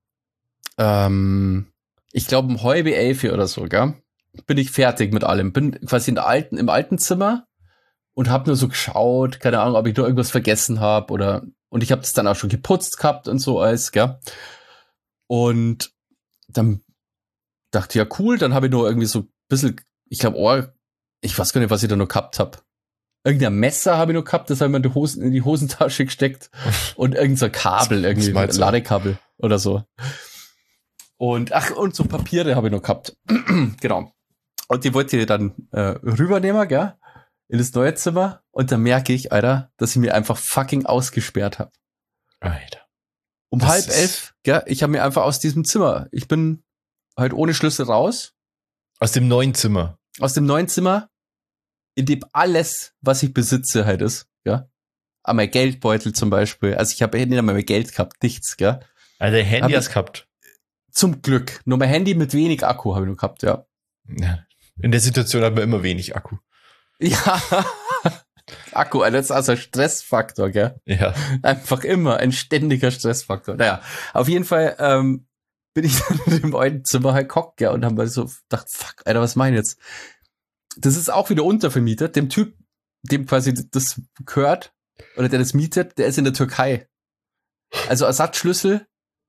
ähm, ich glaube um halb elf oder so, gell? Bin ich fertig mit allem. Bin quasi in der alten, im alten Zimmer und habe nur so geschaut, keine Ahnung, ob ich nur irgendwas vergessen habe oder, und ich habe das dann auch schon geputzt gehabt und so alles, gell? Und dann dachte ich, ja cool, dann habe ich nur irgendwie so ein bisschen, ich glaube, oh, ich weiß gar nicht, was ich da noch gehabt habe. Irgendein Messer habe ich noch gehabt, das habe ich mir in die, Hosen, in die Hosentasche gesteckt und irgendein so Kabel, irgendwie meinst du? Ladekabel oder so. Und ach, und so Papiere habe ich noch gehabt. Genau. Und die wollte ich dann äh, rübernehmen, gell, in das neue Zimmer. Und dann merke ich, Alter, dass ich mir einfach fucking ausgesperrt habe. Alter. Um Das halb ist- elf, gell, ich habe mir einfach aus diesem Zimmer, ich bin halt ohne Schlüssel raus, Aus dem neuen Zimmer. aus dem neuen Zimmer, in dem alles, was ich besitze, halt ist, ja. Aber mein Geldbeutel zum Beispiel, also ich habe nicht einmal mehr Geld gehabt, nichts, gell. Also der Handy Hab hast ich- gehabt. Zum Glück. Nur mein Handy mit wenig Akku habe ich noch gehabt, ja. Ja. In der Situation hat man immer wenig Akku. Ja, Akku, das ist also ein Stressfaktor, gell? Ja. Einfach immer ein ständiger Stressfaktor. Naja, auf jeden Fall ähm, bin ich dann in dem alten Zimmer halt gehockt, gell, und haben wir so gedacht, fuck, Alter, was meine ich jetzt? Das ist auch wieder untervermietet. Dem Typ, dem quasi das gehört, oder der das mietet, der ist in der Türkei. Also Ersatzschlüssel,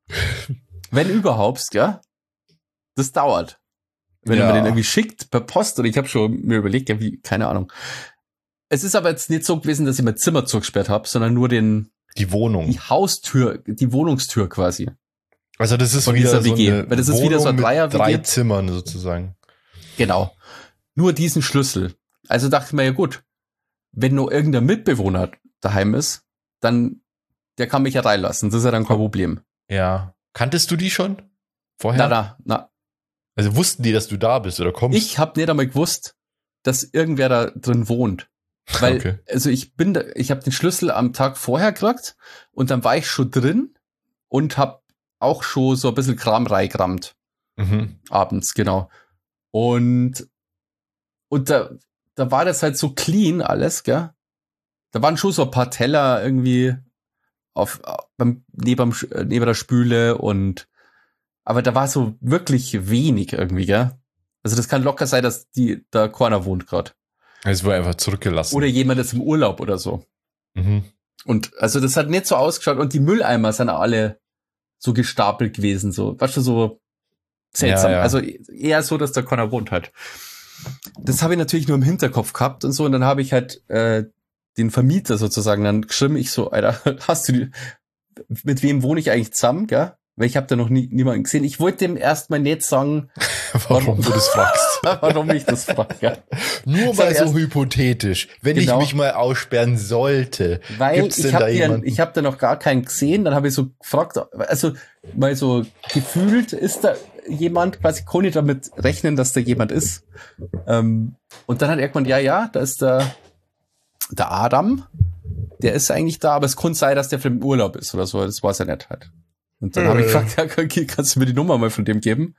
wenn überhaupt, gell? Das dauert. Wenn Ja. man den irgendwie schickt per Post, oder ich habe schon mir überlegt, ja, wie, keine Ahnung. Es ist aber jetzt nicht so gewesen, dass ich mein Zimmer zugesperrt habe, sondern nur den Die Wohnung. die Haustür, die Wohnungstür quasi. Also das ist Von wieder dieser so W G. eine Weil das ist Wohnung wieder so ein mit Dreier-W G. drei Zimmern sozusagen. Genau. Nur diesen Schlüssel. Also dachte ich mir, ja gut, wenn nur irgendein Mitbewohner daheim ist, dann, der kann mich ja reinlassen. Das ist ja dann kein Problem. Ja. Kanntest du die schon? Vorher? Na, na, na. Also wussten die, dass du da bist oder kommst? Ich habe nicht einmal gewusst, dass irgendwer da drin wohnt. Weil, Okay. also ich bin da, ich habe den Schlüssel am Tag vorher gekriegt und dann war ich schon drin und habe auch schon so ein bisschen Kram reingerammt. Mhm. Abends, genau. Und, und da, da war das halt so clean alles, gell? Da waren schon so ein paar Teller irgendwie auf, beim, neben, neben der Spüle und, aber da war so wirklich wenig irgendwie, gell? Also das kann locker sein, dass die, da keiner wohnt gerade. Es wurde einfach zurückgelassen. Oder jemand ist im Urlaub oder so. Mhm. Und also das hat nicht so ausgeschaut und die Mülleimer sind alle so gestapelt gewesen, so, weißt du, so seltsam. Ja, ja. Also eher so, dass da keiner wohnt halt. Das habe ich natürlich nur im Hinterkopf gehabt und so und dann habe ich halt äh, den Vermieter sozusagen dann geschrieben, ich so, Alter, hast du die, mit wem wohne ich eigentlich zusammen, gell? Weil ich habe da noch nie niemanden gesehen. Ich wollte dem erstmal nicht sagen, Warum, warum du das fragst. warum ich das frage. Ja. Nur mal so hypothetisch. Wenn Genau. ich mich mal aussperren sollte, Weil gibt's denn ich da habe jemanden? ich hab da noch gar keinen gesehen. Dann habe ich so gefragt, also mal so gefühlt, ist da jemand, quasi konnte ich damit rechnen, dass da jemand ist. Ähm, und dann hat irgendwann, ja, ja, da ist der, der Adam, der ist eigentlich da, aber es kann sein, dass der für den Urlaub ist oder so. Das weiß er nicht halt. Und dann habe ich gefragt, ja, okay, kannst du mir die Nummer mal von dem geben?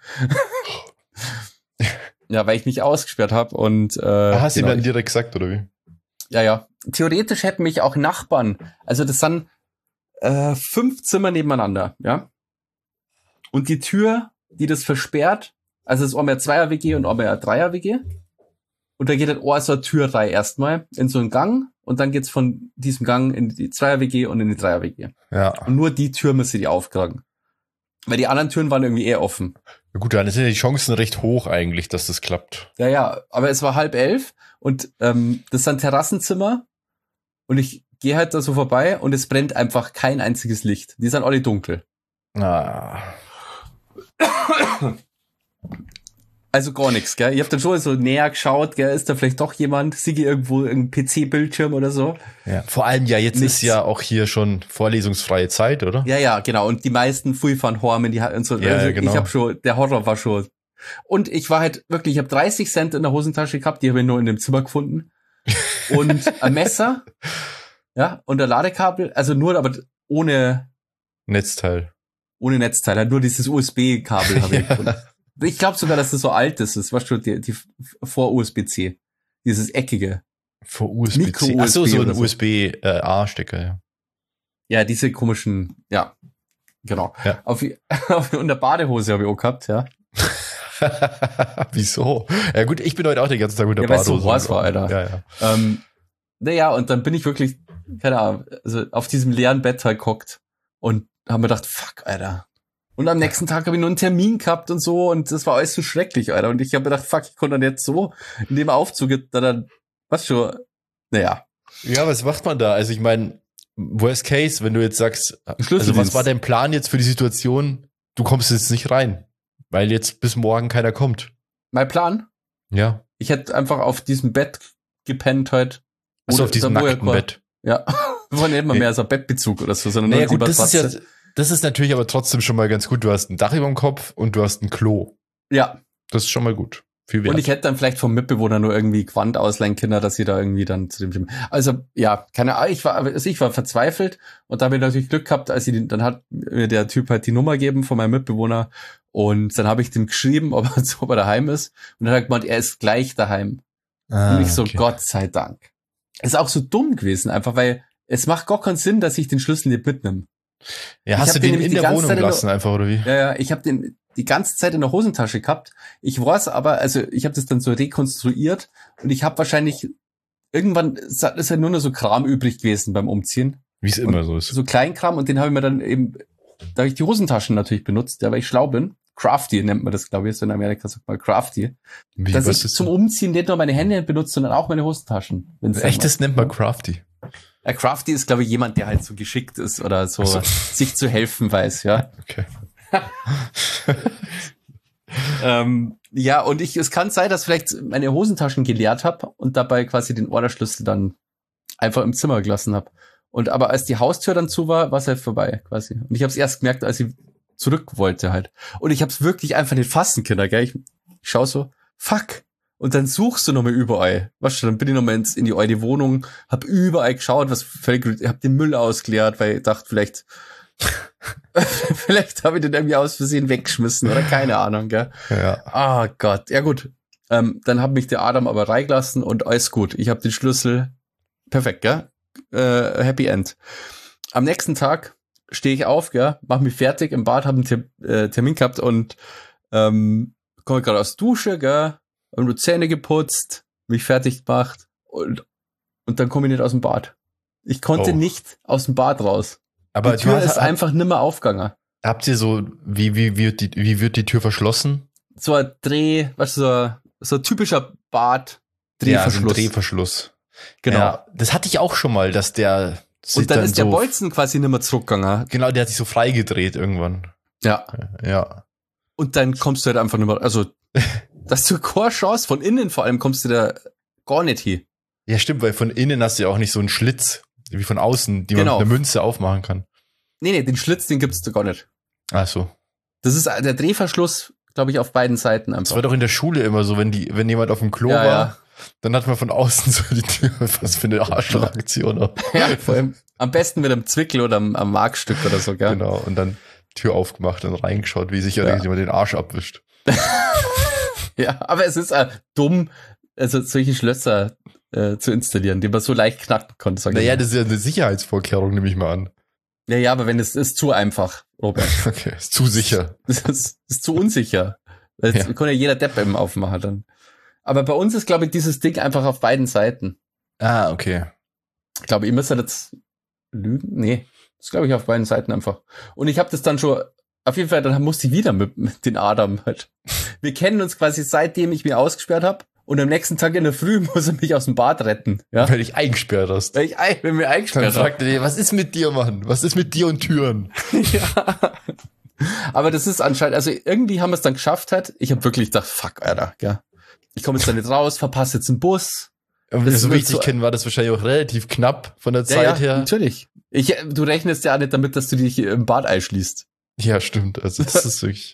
Ja, weil ich mich ausgesperrt habe und äh, Ah, hast du ihm genau, dann direkt gesagt, oder wie? ja, ja. Theoretisch hätten mich auch Nachbarn, also das sind äh, fünf Zimmer nebeneinander, ja. Und die Tür, die das versperrt, also es ist einmal eine Zweier-W G und einmal eine Dreier-W G. Und da geht halt auch so eine Türreihe erstmal in so einen Gang und dann geht's von diesem Gang in die Zweier-W G und in die Dreier-W G. Ja. Und nur die Tür müsste die aufkriegen. Weil die anderen Türen waren irgendwie eher offen. Ja, gut, dann sind ja die Chancen recht hoch eigentlich, dass das klappt. Ja, ja, aber es war halb elf und ähm, das sind Terrassenzimmer und ich gehe halt da so vorbei und es brennt einfach kein einziges Licht. Die sind alle dunkel. Ah. Also gar nichts, gell? Ich hab dann schon so näher geschaut, gell? Ist da vielleicht doch jemand? Siege irgendwo irgendein P C-Bildschirm oder so? Ja. Vor allem ja, jetzt Nichts. ist ja auch hier schon vorlesungsfreie Zeit, oder? Ja, ja, genau. Und die meisten Fui fahren Hormen, die und so. Ja, also genau. Ich habe schon, der Horror war schon. Und ich war halt wirklich, ich habe dreißig Cent in der Hosentasche gehabt, die habe ich nur in dem Zimmer gefunden. Und ein Messer, ja, und ein Ladekabel, also nur, aber ohne, Netzteil. ohne Netzteil, halt nur dieses U S B-Kabel habe ich gefunden. Ich glaube sogar, dass das so alt ist, das war schon die, die vor-U S B C. Dieses eckige. Vor U S B C. Micro-U S B Ach so, so ein oder so. U S B-A-Stecker, ja. Ja, diese komischen, ja, genau. Ja. Auf, auf, und der Badehose habe ich auch gehabt, ja. Wieso? Ja gut, ich bin heute auch den ganzen Tag mit der Ja, weil's so Badehose. heiß war, Alter. Ja, ja. Ähm, naja, und dann bin ich wirklich, keine Ahnung, also auf diesem leeren Bett halt gehockt und habe mir gedacht, fuck, Alter. Und am nächsten Tag habe ich nur einen Termin gehabt und so und das war alles so schrecklich, Alter. Und ich habe mir gedacht, fuck, ich konnte dann jetzt so in dem Aufzug da dann, was schon, naja. Ja, was macht man da? Also ich meine, worst case, wenn du jetzt sagst, also Schlüsseldienst. was war dein Plan jetzt für die Situation? Du kommst jetzt nicht rein, weil jetzt bis morgen keiner kommt. Mein Plan? Ja. Ich hätte einfach auf diesem Bett gepennt halt. Also Oder auf diesem da, wo nackten er- Bett. Ja, war nicht mal mehr so ein Bettbezug oder so, sondern Naja nur gut, die das ist ja, Matratze. das ist natürlich aber trotzdem schon mal ganz gut. Du hast ein Dach über dem Kopf und du hast ein Klo. Ja, Das ist schon mal gut. Viel wert. und ich hätte dann vielleicht vom Mitbewohner nur irgendwie Quant ausleihen können, dass sie da irgendwie dann zu dem Gym. Also, ja, keine Ahnung, ich war, also ich war verzweifelt und da habe ich natürlich Glück gehabt, als ich, den- dann hat mir der Typ halt die Nummer gegeben von meinem Mitbewohner und dann habe ich dem geschrieben, ob er, ob er daheim ist und dann hat er gemeint, er ist gleich daheim. Ah, und ich so, okay. Gott sei Dank. ist auch so dumm gewesen, einfach weil es macht gar keinen Sinn, dass ich den Schlüssel nicht mitnehme. Ja, hast du den, den in der Wohnung gelassen einfach, oder wie? Ja, ja, ich habe den die ganze Zeit in der Hosentasche gehabt. Ich weiß aber, also ich habe das dann so rekonstruiert und ich habe wahrscheinlich, irgendwann ist ja nur noch so Kram übrig gewesen beim Umziehen. Wie es immer so ist. So Kleinkram und den habe ich mir dann eben, da habe ich die Hosentaschen natürlich benutzt, ja, weil ich schlau bin. Crafty nennt man das, glaube ich, so in Amerika sagt man Crafty. Wie, dass was ich zum Umziehen nicht nur meine Hände benutze, sondern auch meine Hosentaschen. Echt, das nennt man Crafty? Ja, Crafty ist, glaube ich, jemand, der halt so geschickt ist oder so, so. sich zu helfen weiß, ja. Okay. ähm, ja, und ich, es kann sein, dass vielleicht meine Hosentaschen geleert habe und dabei quasi den Orderschlüssel dann einfach im Zimmer gelassen habe. Und aber als die Haustür dann zu war, war es halt vorbei quasi. Und ich habe es erst gemerkt, als ich zurück wollte halt. Und ich habe es wirklich einfach nicht fassen können, gell? Ich, ich schau so, fuck. Und dann suchst du nochmal überall. Weißt du, dann bin ich nochmal in die alte Wohnung, hab überall geschaut, was völlig, ich hab den Müll ausgeleert, weil ich dachte, vielleicht vielleicht habe ich den irgendwie aus Versehen weggeschmissen oder keine Ahnung, gell? Ja. Ah Gott, ja gut. Ähm, dann hat mich der Adam aber reingelassen und alles gut. Ich habe den Schlüssel. Perfekt, gell? Äh, Happy End. Am nächsten Tag stehe ich auf, gell? Mach mich fertig im Bad, habe einen Ter- äh, Termin gehabt und ähm, komme gerade aus der Dusche, gell? Hab nur Zähne geputzt, mich fertig gemacht und und dann komme ich nicht aus dem Bad. Ich konnte Oh. nicht aus dem Bad raus. Aber Die Tür du hast, ist einfach nimmer aufgegangen. habt ihr so, wie, wie, wie, wird die, wie wird die Tür verschlossen? So ein Dreh, weißt du, so ein, so ein typischer Bad-Drehverschluss. Ja, so ein Drehverschluss. Genau. Ja, das hatte ich auch schon mal, dass der sich und dann, dann ist so, der Bolzen quasi nimmer zurückgegangen. Genau, der hat sich so freigedreht irgendwann. Ja. Ja. Und dann kommst du halt einfach nimmer, also, dass du keine Chance, von innen vor allem kommst du da gar nicht hin. Ja, stimmt, weil von innen hast du ja auch nicht so einen Schlitz, wie von außen, die Genau. man mit einer Münze aufmachen kann. Nee, nee, den Schlitz, den gibt's da gar nicht. Ach so. Das ist der Drehverschluss, glaube ich, auf beiden Seiten Das einfach. war doch in der Schule immer so, wenn die, wenn jemand auf dem Klo Ja, war, ja. dann hat man von außen so die Tür, was für eine Arschlochaktion. Ja, vor allem am besten mit einem Zwickel oder am, am Markstück oder so, gell? Genau, und dann Tür aufgemacht und reingeschaut, wie sich ja. jemand den Arsch abwischt. Ja, aber es ist äh, dumm, also solche Schlösser äh, zu installieren, die man so leicht knacken konnte. Sag ich Naja, mal. das ist ja eine Sicherheitsvorkehrung, nehme ich mal an. Ja, ja, aber wenn es ist zu einfach, Robert. Okay, ist zu sicher. Das ist, ist zu unsicher. Das Ja. kann ja jeder Depp eben aufmachen dann. Aber bei uns ist, glaube ich, dieses Ding einfach auf beiden Seiten. Ah, okay. Ich glaube, ihr müsst jetzt lügen. Nee, das glaube ich auf beiden Seiten einfach. Und ich habe das dann schon, auf jeden Fall, dann musste ich wieder mit, mit den Adam halt. Wir kennen uns quasi seitdem ich mich ausgesperrt habe. Und am nächsten Tag in der Früh muss er mich aus dem Bad retten. Ja? Weil dich eingesperrt hast. Weil ich ein- wenn mir Dann eingesperrt habe. fragt er dir, was ist mit dir, Mann? Was ist mit dir und Türen? Ja. Aber das ist anscheinend, also irgendwie haben wir es dann geschafft halt. Ich habe wirklich gedacht, fuck, Alter, gell. Ich komme jetzt da nicht raus, verpasse jetzt einen Bus. Aber Das so wird wie ich dich so- kenne, war das wahrscheinlich auch relativ knapp von der Ja, Zeit ja, her. natürlich. Ich, du rechnest ja auch nicht damit, dass du dich im Bad einschließt. Ja, stimmt. Also das ist wirklich.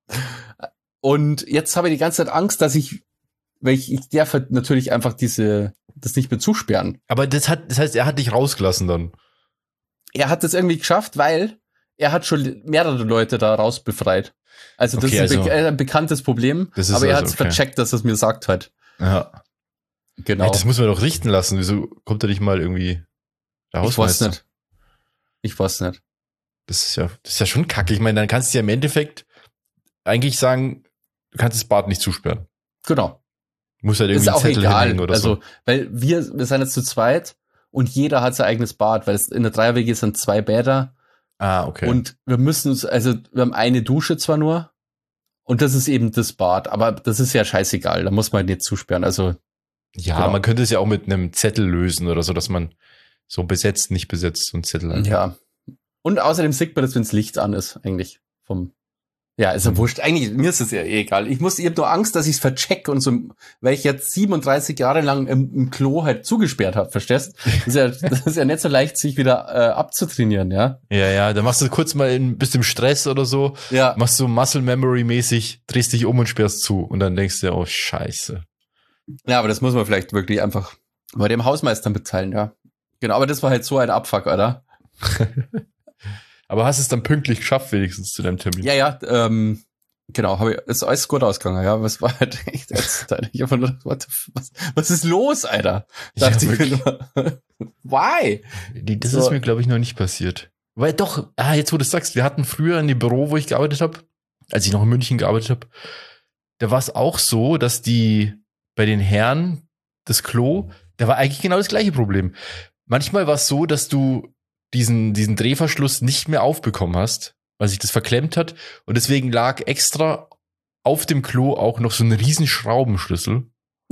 Und jetzt habe ich die ganze Zeit Angst, dass ich, weil ich, ich darf halt natürlich einfach diese, das nicht mehr zusperren. Aber das hat, das heißt, er hat dich rausgelassen dann. Er hat das irgendwie geschafft, weil er hat schon mehrere Leute da raus befreit. Also das Okay, ist ein, also- be ein bekanntes Problem, Das ist aber er also hat es okay. vercheckt, dass er es mir sagt halt. Ja. Genau. Hey, das muss man doch richten lassen. Wieso kommt er nicht mal irgendwie der ich weiß Hausmeister? nicht. Ich weiß nicht. Das ist ja, das ist ja schon kacke. Ich meine, dann kannst du ja im Endeffekt eigentlich sagen, du kannst das Bad nicht zusperren. Genau. Du musst halt Ist irgendwie einen auch Zettel egal. hinlegen oder Also, so. weil wir, wir sind jetzt zu zweit und jeder hat sein eigenes Bad, weil es in der Dreier-W G sind zwei Bäder Ah, okay. und wir müssen uns, also wir haben eine Dusche zwar nur und das ist eben das Bad, aber das ist ja scheißegal, da muss man nicht zusperren. Also, ja, genau. man könnte es ja auch mit einem Zettel lösen oder so, dass man so besetzt, nicht besetzt, so einen Zettel hat. ja. Und außerdem sieht man das, wenn das Licht an ist, eigentlich. Vom, ja, ist ja Mhm. wurscht. Eigentlich, mir ist es ja eh egal. Ich muss, ich hab nur Angst, dass ich es vercheck und so, weil ich jetzt siebenunddreißig Jahre lang im, im Klo halt zugesperrt habe, verstehst? Das ist ja, das ist ja nicht so leicht, sich wieder äh, abzutrainieren, ja? Ja, ja, dann machst du kurz mal ein bisschen Stress oder so, Ja. machst du Muscle Memory mäßig, drehst dich um und sperrst zu und dann denkst du dir, oh scheiße. Ja, aber das muss man vielleicht wirklich einfach bei dem Hausmeister mitteilen, ja. Genau, aber das war halt so ein Abfuck, oder? Aber hast es dann pünktlich geschafft wenigstens zu deinem Termin? Ja, ja, ähm, Genau, habe ich, ist alles gut ausgegangen, ja, aber es war halt echt, ich einfach nur, what the, was, was ist los, Alter? Dachte Ja, ich mir nur, why? Das So. ist mir, glaube ich, noch nicht passiert. Weil doch, ah, jetzt wo du es sagst, wir hatten früher in dem Büro, wo ich gearbeitet habe, als ich noch in München gearbeitet habe, da war es auch so, dass die bei den Herren das Klo, da war eigentlich genau das gleiche Problem. Manchmal war es so, dass du diesen, diesen Drehverschluss nicht mehr aufbekommen hast, weil sich das verklemmt hat. Und deswegen lag extra auf dem Klo auch noch so ein riesen Schraubenschlüssel,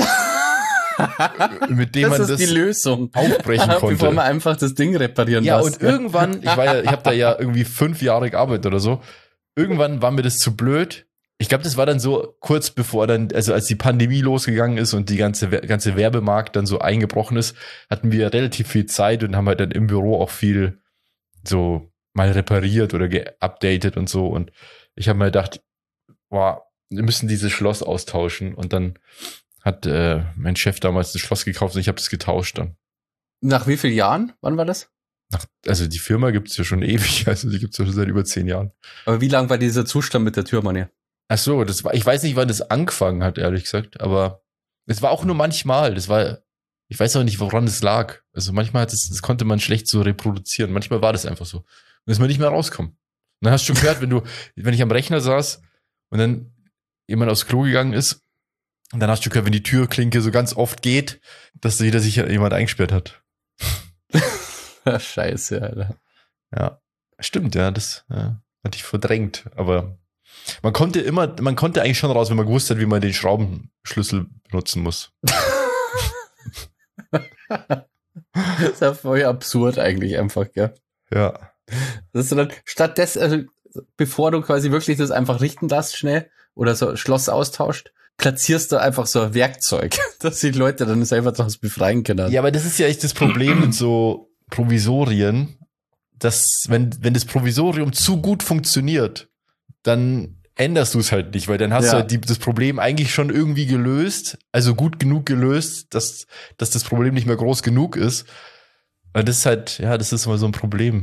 mit dem das man ist das die Lösung. aufbrechen konnte. Bevor man einfach das Ding reparieren Ja, lässt. und irgendwann, ich war ja, ich habe da ja irgendwie fünf Jahre gearbeitet oder so. Irgendwann war mir das zu blöd. Ich glaube, das war dann so kurz bevor dann, also als die Pandemie losgegangen ist und die ganze ganze Werbemarkt dann so eingebrochen ist, hatten wir relativ viel Zeit und haben halt dann im Büro auch viel so mal repariert oder geupdatet und so. Und ich habe mir gedacht, boah, wir müssen dieses Schloss austauschen. Und dann hat äh, mein Chef damals das Schloss gekauft und ich habe das getauscht dann. Nach wie vielen Jahren? Wann war das? Nach, also die Firma gibt's ja schon ewig, also die gibt's ja schon seit über zehn Jahren. Aber wie lang war dieser Zustand mit der Türmann? Ach so, das war, ich weiß nicht, wann das angefangen hat, ehrlich gesagt, aber es war auch nur manchmal, das war, ich weiß auch nicht, woran es lag. Also manchmal hat es, das konnte man schlecht so reproduzieren, manchmal war das einfach so. Und ist man nicht mehr rauskommen. Und dann hast du schon gehört, wenn du, wenn ich am Rechner saß und dann jemand aufs Klo gegangen ist, und dann hast du gehört, wenn die Türklinke so ganz oft geht, dass da wieder sich jemand eingesperrt hat. Scheiße, Alter. Ja, stimmt, ja, das ja, hatte ich verdrängt, aber man konnte immer, man konnte eigentlich schon raus, wenn man gewusst hat, wie man den Schraubenschlüssel benutzen muss. Das ist ja voll absurd eigentlich einfach, gell? Ja. Dass du dann stattdessen, also bevor du quasi wirklich das einfach richten lässt schnell oder so Schloss austauscht, platzierst du einfach so ein Werkzeug, dass die Leute dann selber daraus befreien können. Ja, aber das ist ja echt das Problem mit so Provisorien, dass wenn, wenn das Provisorium zu gut funktioniert, dann änderst du es halt nicht, weil dann hast Ja. du halt die, das Problem eigentlich schon irgendwie gelöst, also gut genug gelöst, dass, dass das Problem nicht mehr groß genug ist. Und das ist halt, ja, das ist immer so ein Problem.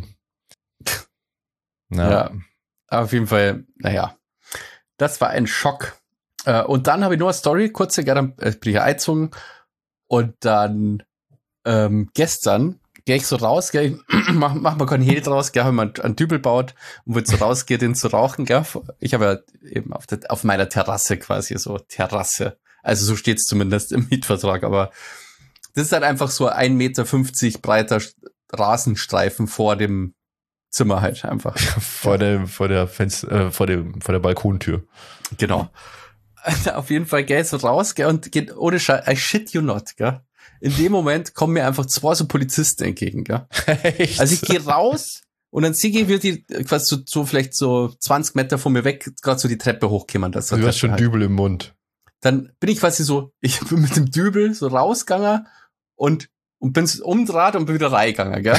Ja. Ja, auf jeden Fall, naja, das war ein Schock. Äh, und dann habe ich nur eine Story, kurze, gerne äh, bin ich eingezogen. Und dann ähm, gestern gehe ich so raus, gell, mach, mach mal keinen Hehl draus, gell, haben wir einen, einen Dübel baut und wird so rausgeht, den zu rauchen, gell. Ich habe ja eben auf, der, auf meiner Terrasse quasi so Terrasse. Also so steht es zumindest im Mietvertrag, aber das ist halt einfach so ein ein Meter fünfzig breiter Rasenstreifen vor dem Zimmer halt einfach. vor der, vor der Fenster, äh, vor dem, vor der Balkontür. Genau. Auf jeden Fall geh so raus, gell, und geht ohne Scheiß, I shit you not, gell. In dem Moment kommen mir einfach zwei so Polizisten entgegen, gell. Echt? Also ich gehe raus und dann sehe ich, wie die quasi so, so vielleicht so zwanzig Meter von mir weg gerade so die Treppe hochkommen. Das du hast schon halt. Dübel im Mund. Dann bin ich quasi so, ich bin mit dem Dübel so rausgegangen und, und bin umdraht und bin wieder reingegangen, gell.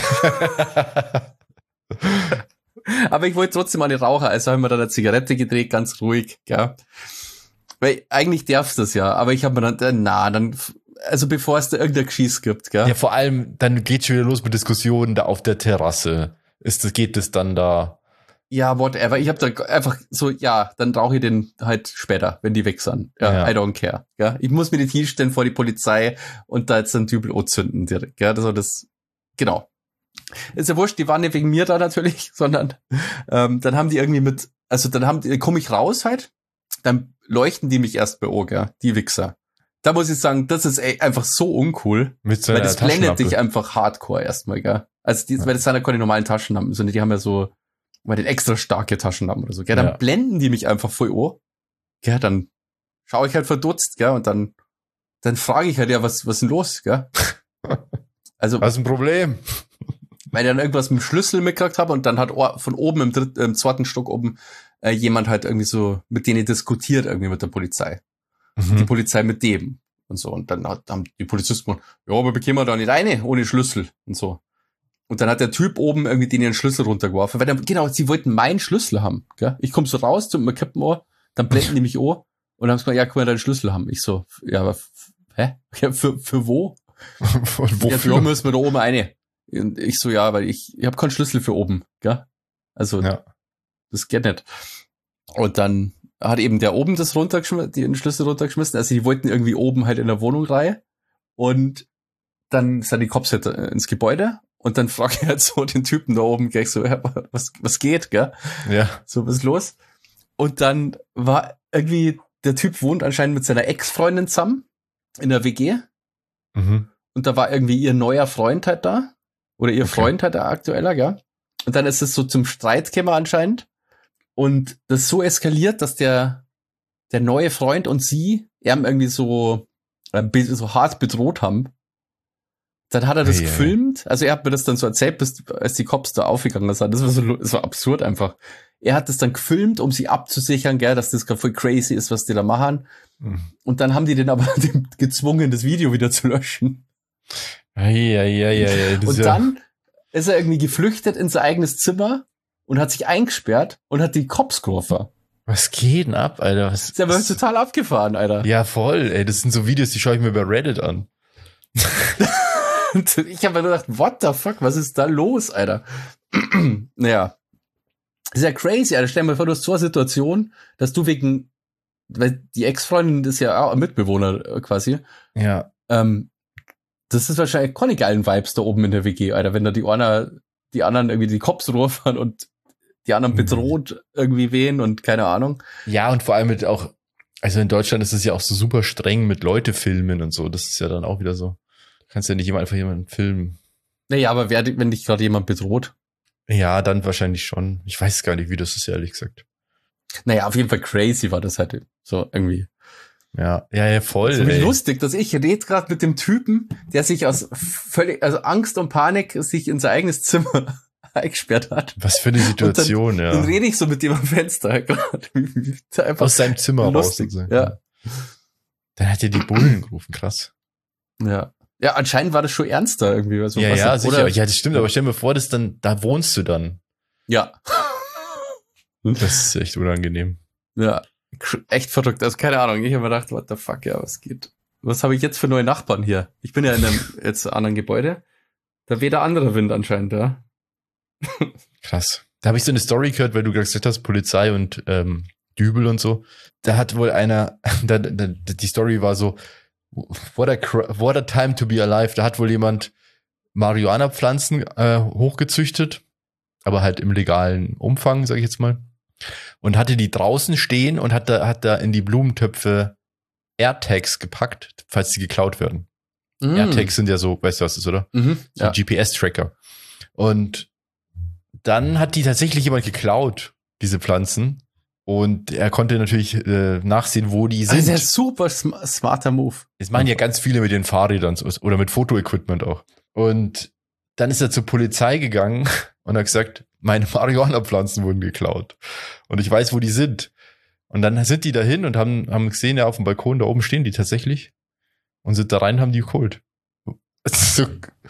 Aber ich wollte trotzdem eine rauchen, also haben wir dann eine Zigarette gedreht, ganz ruhig, gell. Weil eigentlich darfst du das ja, aber ich habe mir dann, na, dann, also bevor es da irgendein Geschieß gibt, gell. Ja, vor allem, dann geht's schon wieder los mit Diskussionen da auf der Terrasse. Ist das, geht es dann da? Ja, whatever. Ich habe da einfach so, ja, dann rauche ich den halt später, wenn die weg sind. Ja, Ja. I don't care, gell. Ich muss mir die Tisch stellen vor die Polizei und da jetzt einen Dübel anzünden direkt, gell. Also das, genau. Ist ja wurscht, die waren nicht wegen mir da natürlich, sondern ähm, dann haben die irgendwie mit, also dann haben die, komme ich raus halt, dann leuchten die mich erst bei Ohr, gell, die Wichser. Da muss ich sagen, das ist ey, einfach so uncool, Mit so weil einer das blendet Taschenlampe. dich einfach hardcore erstmal, gell. Also die, Ja. weil das sind ja keine normalen Taschenlampen, sondern die haben ja so, weil die extra starke Taschenlampen oder so, gell. Dann Ja. blenden die mich einfach voll an, gell, dann schaue ich halt verdutzt, gell, und dann dann frage ich halt, ja, was was ist denn los, gell. Also Was ist ein Problem? weil ich dann irgendwas mit dem Schlüssel mitgekriegt habe und dann hat von oben im dritten, im zweiten Stock oben äh, jemand halt irgendwie so mit denen diskutiert irgendwie mit der Polizei. Die Mhm. Polizei mit dem und so. Und dann hat, haben die Polizisten gesagt, ja, aber bekämen wir da nicht rein ohne Schlüssel und so. Und dann hat der Typ oben irgendwie den ihren Schlüssel runtergeworfen, weil dann, genau, sie wollten meinen Schlüssel haben, gell? Ich komme so raus zum Kippen an, dann blenden die mich an und haben gesagt, ja, können wir deinen Schlüssel haben? Ich so, ja, aber, f- hä? Ja, für, für wo? Und Ja, wofür? ja, müssen wir da oben eine. Und ich so, ja, weil ich, ich habe keinen Schlüssel für oben, gell? Also, Ja. das geht nicht. Und dann hat eben der oben das runtergeschmissen, den Schlüssel runtergeschmissen. Also die wollten irgendwie oben halt in der Wohnung rein. Und dann sind die Cops halt ins Gebäude. Und dann frage ich halt so den Typen da oben gleich so, ja, was, was geht, gell? Ja. So, was ist los? Und dann war irgendwie, der Typ wohnt anscheinend mit seiner Ex-Freundin zusammen in der W G. Mhm. Und da war irgendwie ihr neuer Freund halt da. Oder ihr Okay. Freund halt der aktueller, gell? Und dann ist es so zum Streit gekommen anscheinend. Und das ist so eskaliert, dass der, der neue Freund und sie er irgendwie so, äh, so hart bedroht haben. Dann hat er das Ei, ei, ei. gefilmt. Also er hat mir das dann so erzählt, bis, als die Cops da aufgegangen sind. Das war so, das war absurd einfach. Er hat das dann gefilmt, um sie abzusichern, gell, dass das voll crazy ist, was die da machen. Mhm. Und dann haben die den aber gezwungen, das Video wieder zu löschen. Ei, ei, ei, ei, ei, das Und ist ja- dann ist er irgendwie geflüchtet in sein eigenes Zimmer und hat sich eingesperrt und hat die Cops gerufen. Was geht denn ab, Alter? Was, Ist ja aber was- total abgefahren, Alter. ja, voll, ey. Das sind so Videos, die schaue ich mir bei Reddit an. Und ich habe mir nur gedacht, what the fuck, was ist da los, Alter? Naja. Ist ja crazy, Alter. Stell dir mal vor, du hast so eine Situation, dass du wegen, weil die Ex-Freundin ist ja auch ein Mitbewohner äh, quasi, Ja. ähm, das ist wahrscheinlich keine geilen Vibes da oben in der W G, Alter, wenn da die einer, die anderen irgendwie die Cops rufen und die anderen Mhm. bedroht irgendwie wen und keine Ahnung. Ja, und vor allem mit auch, also in Deutschland ist es ja auch so super streng mit Leute filmen und so. Das ist ja dann auch wieder so. Du kannst ja nicht immer einfach jemanden filmen. Naja, aber wer, wenn dich gerade jemand bedroht? Ja, dann wahrscheinlich schon. Ich weiß gar nicht, wie das ist, ehrlich gesagt. Naja, auf jeden Fall crazy war das halt so irgendwie. Ja, ja, ja, voll. So wie ey. lustig, dass ich rede gerade mit dem Typen, der sich aus völlig, also Angst und Panik sich in sein eigenes Zimmer eingesperrt hat. Was für eine Situation, Dann ja. rede ich so mit dem am Fenster gerade. Einfach Aus seinem Zimmer raus. lustig. sozusagen. Ja. Dann hat er die Bullen gerufen, krass. Ja. Ja, anscheinend war das schon ernster irgendwie. Also, ja, was ja, ist- sicher. oder- Ja, das stimmt, aber stell dir vor, dass dann, da wohnst du dann. Ja. Das ist echt unangenehm. Ja. Echt verrückt. Also keine Ahnung. Ich habe mir gedacht, what the fuck, ja, was geht? Was habe ich jetzt für neue Nachbarn hier? Ich bin ja in einem jetzt anderen Gebäude. Da weht der andere Wind anscheinend, ja. Krass. Da habe ich so eine Story gehört, weil du gesagt hast, Polizei und ähm, Dübel und so. Da hat wohl einer, da, da, die Story war so, what a, cr- what a time to be alive. Da hat wohl jemand Marihuana-Pflanzen äh, hochgezüchtet, aber halt im legalen Umfang, sag ich jetzt mal. Und hatte die draußen stehen und hat da, hat da in die Blumentöpfe AirTags gepackt, falls die geklaut werden. Mm. AirTags sind ja so, weißt du, was das ist, oder? Mhm. So Ja. G P S-Tracker. Und dann hat die tatsächlich jemand geklaut, diese Pflanzen. Und er konnte natürlich äh, nachsehen, wo die Also sind. der super sm- smarter Move. Das machen ja ganz viele mit den Fahrrädern so- oder mit Fotoequipment auch. Und dann ist er zur Polizei gegangen und hat gesagt, meine Marihuana-Pflanzen wurden geklaut. Und ich weiß, wo die sind. Und dann sind die dahin und haben, haben gesehen, ja, auf dem Balkon, da oben stehen die tatsächlich. Und sind da rein, haben die geholt. Das, ist so,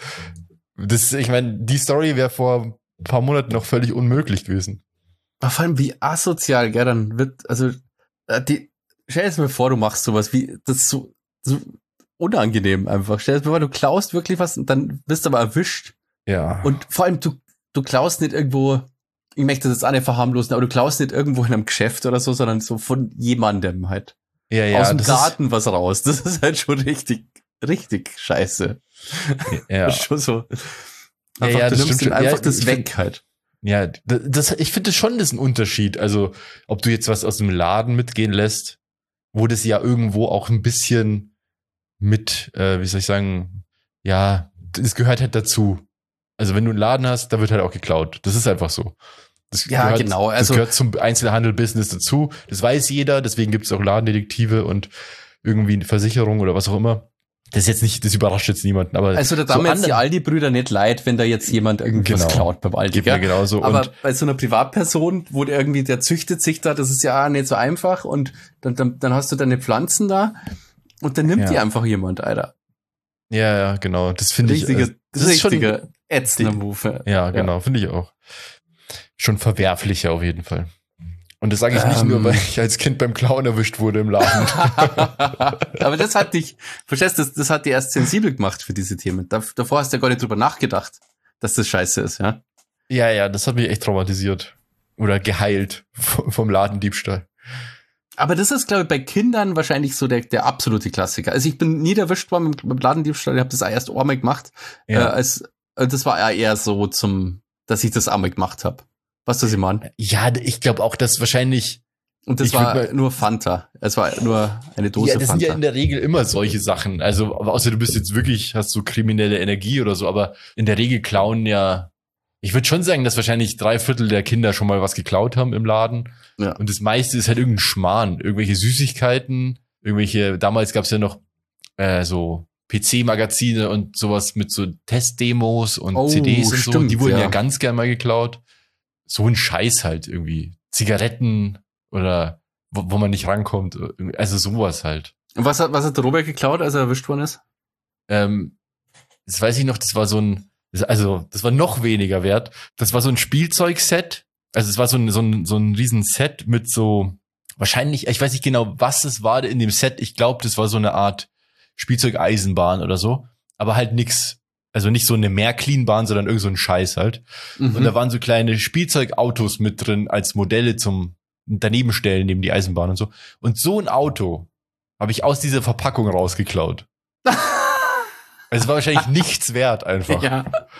das ich meine, die Story wäre vor ein paar Monaten noch völlig unmöglich gewesen. Aber vor allem wie asozial, gell, dann wird, also, äh, die, stell dir mal vor, du machst sowas, wie, das ist so, so unangenehm einfach. Stell dir mal vor, du klaust wirklich was und dann wirst du aber erwischt. Ja. Und vor allem, du, du klaust nicht irgendwo, ich möchte das jetzt auch nicht verharmlosen, aber du klaust nicht irgendwo in einem Geschäft oder so, sondern so von jemandem halt. ja, ja, Aus dem das Garten was raus. Das ist halt schon richtig, richtig scheiße. Ist, ja. Das ist schon so. Ja, Einfach, ja, du das nimmst stimmt ihm schon. einfach Ja, das ich weg find- halt. Ja, das, das ich finde schon, das ist ein Unterschied. Also, ob du jetzt was aus dem Laden mitgehen lässt, wo das ja irgendwo auch ein bisschen mit, äh, wie soll ich sagen, ja, das gehört halt dazu. Also, wenn du einen Laden hast, da wird halt auch geklaut. Das ist einfach so. Das Ja, gehört, genau, also- das gehört zum Einzelhandel-Business dazu. Das weiß jeder, deswegen gibt es auch Ladendetektive und irgendwie eine Versicherung oder was auch immer. Das ist jetzt nicht, das überrascht jetzt niemanden, aber Also da so tun mir jetzt die andere- Aldi-Brüder nicht leid, wenn da jetzt jemand irgendwas Genau. klaut beim Aldi. geht mir Gell? genauso. Aber und bei so einer Privatperson, wo der irgendwie, der züchtet sich da, das ist ja auch nicht so einfach und dann, dann, dann hast du deine Pflanzen da und dann nimmt Ja. die einfach jemand, Alter. ja, ja, genau. Das finde ich. Richtiger, äh, das ist schon, richtiger ätzender die- Move. ja, genau, finde ich auch. Schon verwerflicher auf jeden Fall. Und das sage ich nicht Ähm. nur, weil ich als Kind beim Klauen erwischt wurde im Laden. Aber das hat dich, verstehst du, das, das hat dich erst sensibel gemacht für diese Themen. Da, davor hast du ja gar nicht drüber nachgedacht, dass das scheiße ist, ja. ja, ja, das hat mich echt traumatisiert. Oder geheilt v- vom Ladendiebstahl. Aber das ist, glaube ich, bei Kindern wahrscheinlich so der, der absolute Klassiker. Also ich bin nie erwischt worden mit, mit Ladendiebstahl, ich habe das erst einmal gemacht. Ja. Äh, als, das war eher so zum, dass ich das einmal gemacht habe. Was das ich meine? Ja, ich glaube auch, dass wahrscheinlich... Und das war mal, nur Fanta. Es war nur eine Dose Fanta. Ja, das Fanta. sind ja in der Regel immer solche Sachen. Also, außer du bist jetzt wirklich, hast so kriminelle Energie oder so, aber in der Regel klauen ja... Ich würde schon sagen, dass wahrscheinlich drei Viertel der Kinder schon mal was geklaut haben im Laden. Ja. Und das meiste ist halt irgendein Schmarrn. Irgendwelche Süßigkeiten, irgendwelche, damals gab es ja noch äh, so P C-Magazine und sowas mit so Testdemos und oh, C Ds und stimmt, so. Die wurden ja. ja ganz gern mal geklaut. So ein Scheiß halt irgendwie. Zigaretten oder wo, wo man nicht rankommt. Also sowas halt. Und was hat, was hat der Robert geklaut, als er erwischt worden ist? Ähm, das weiß ich noch, das war so ein Also, das war noch weniger wert. Das war so ein Spielzeugset. Also, es war so ein, so ein, so ein riesen Set mit so, wahrscheinlich, ich weiß nicht genau, was es war in dem Set. Ich glaube, das war so eine Art Spielzeugeisenbahn oder so. Aber halt nix. Also nicht so eine Märklin-Bahn, sondern irgend so ein Scheiß halt. Mhm. Und da waren so kleine Spielzeugautos mit drin als Modelle zum Danebenstellen neben die Eisenbahn und so. Und so ein Auto habe ich aus dieser Verpackung rausgeklaut. Es war wahrscheinlich nichts wert einfach. Ja.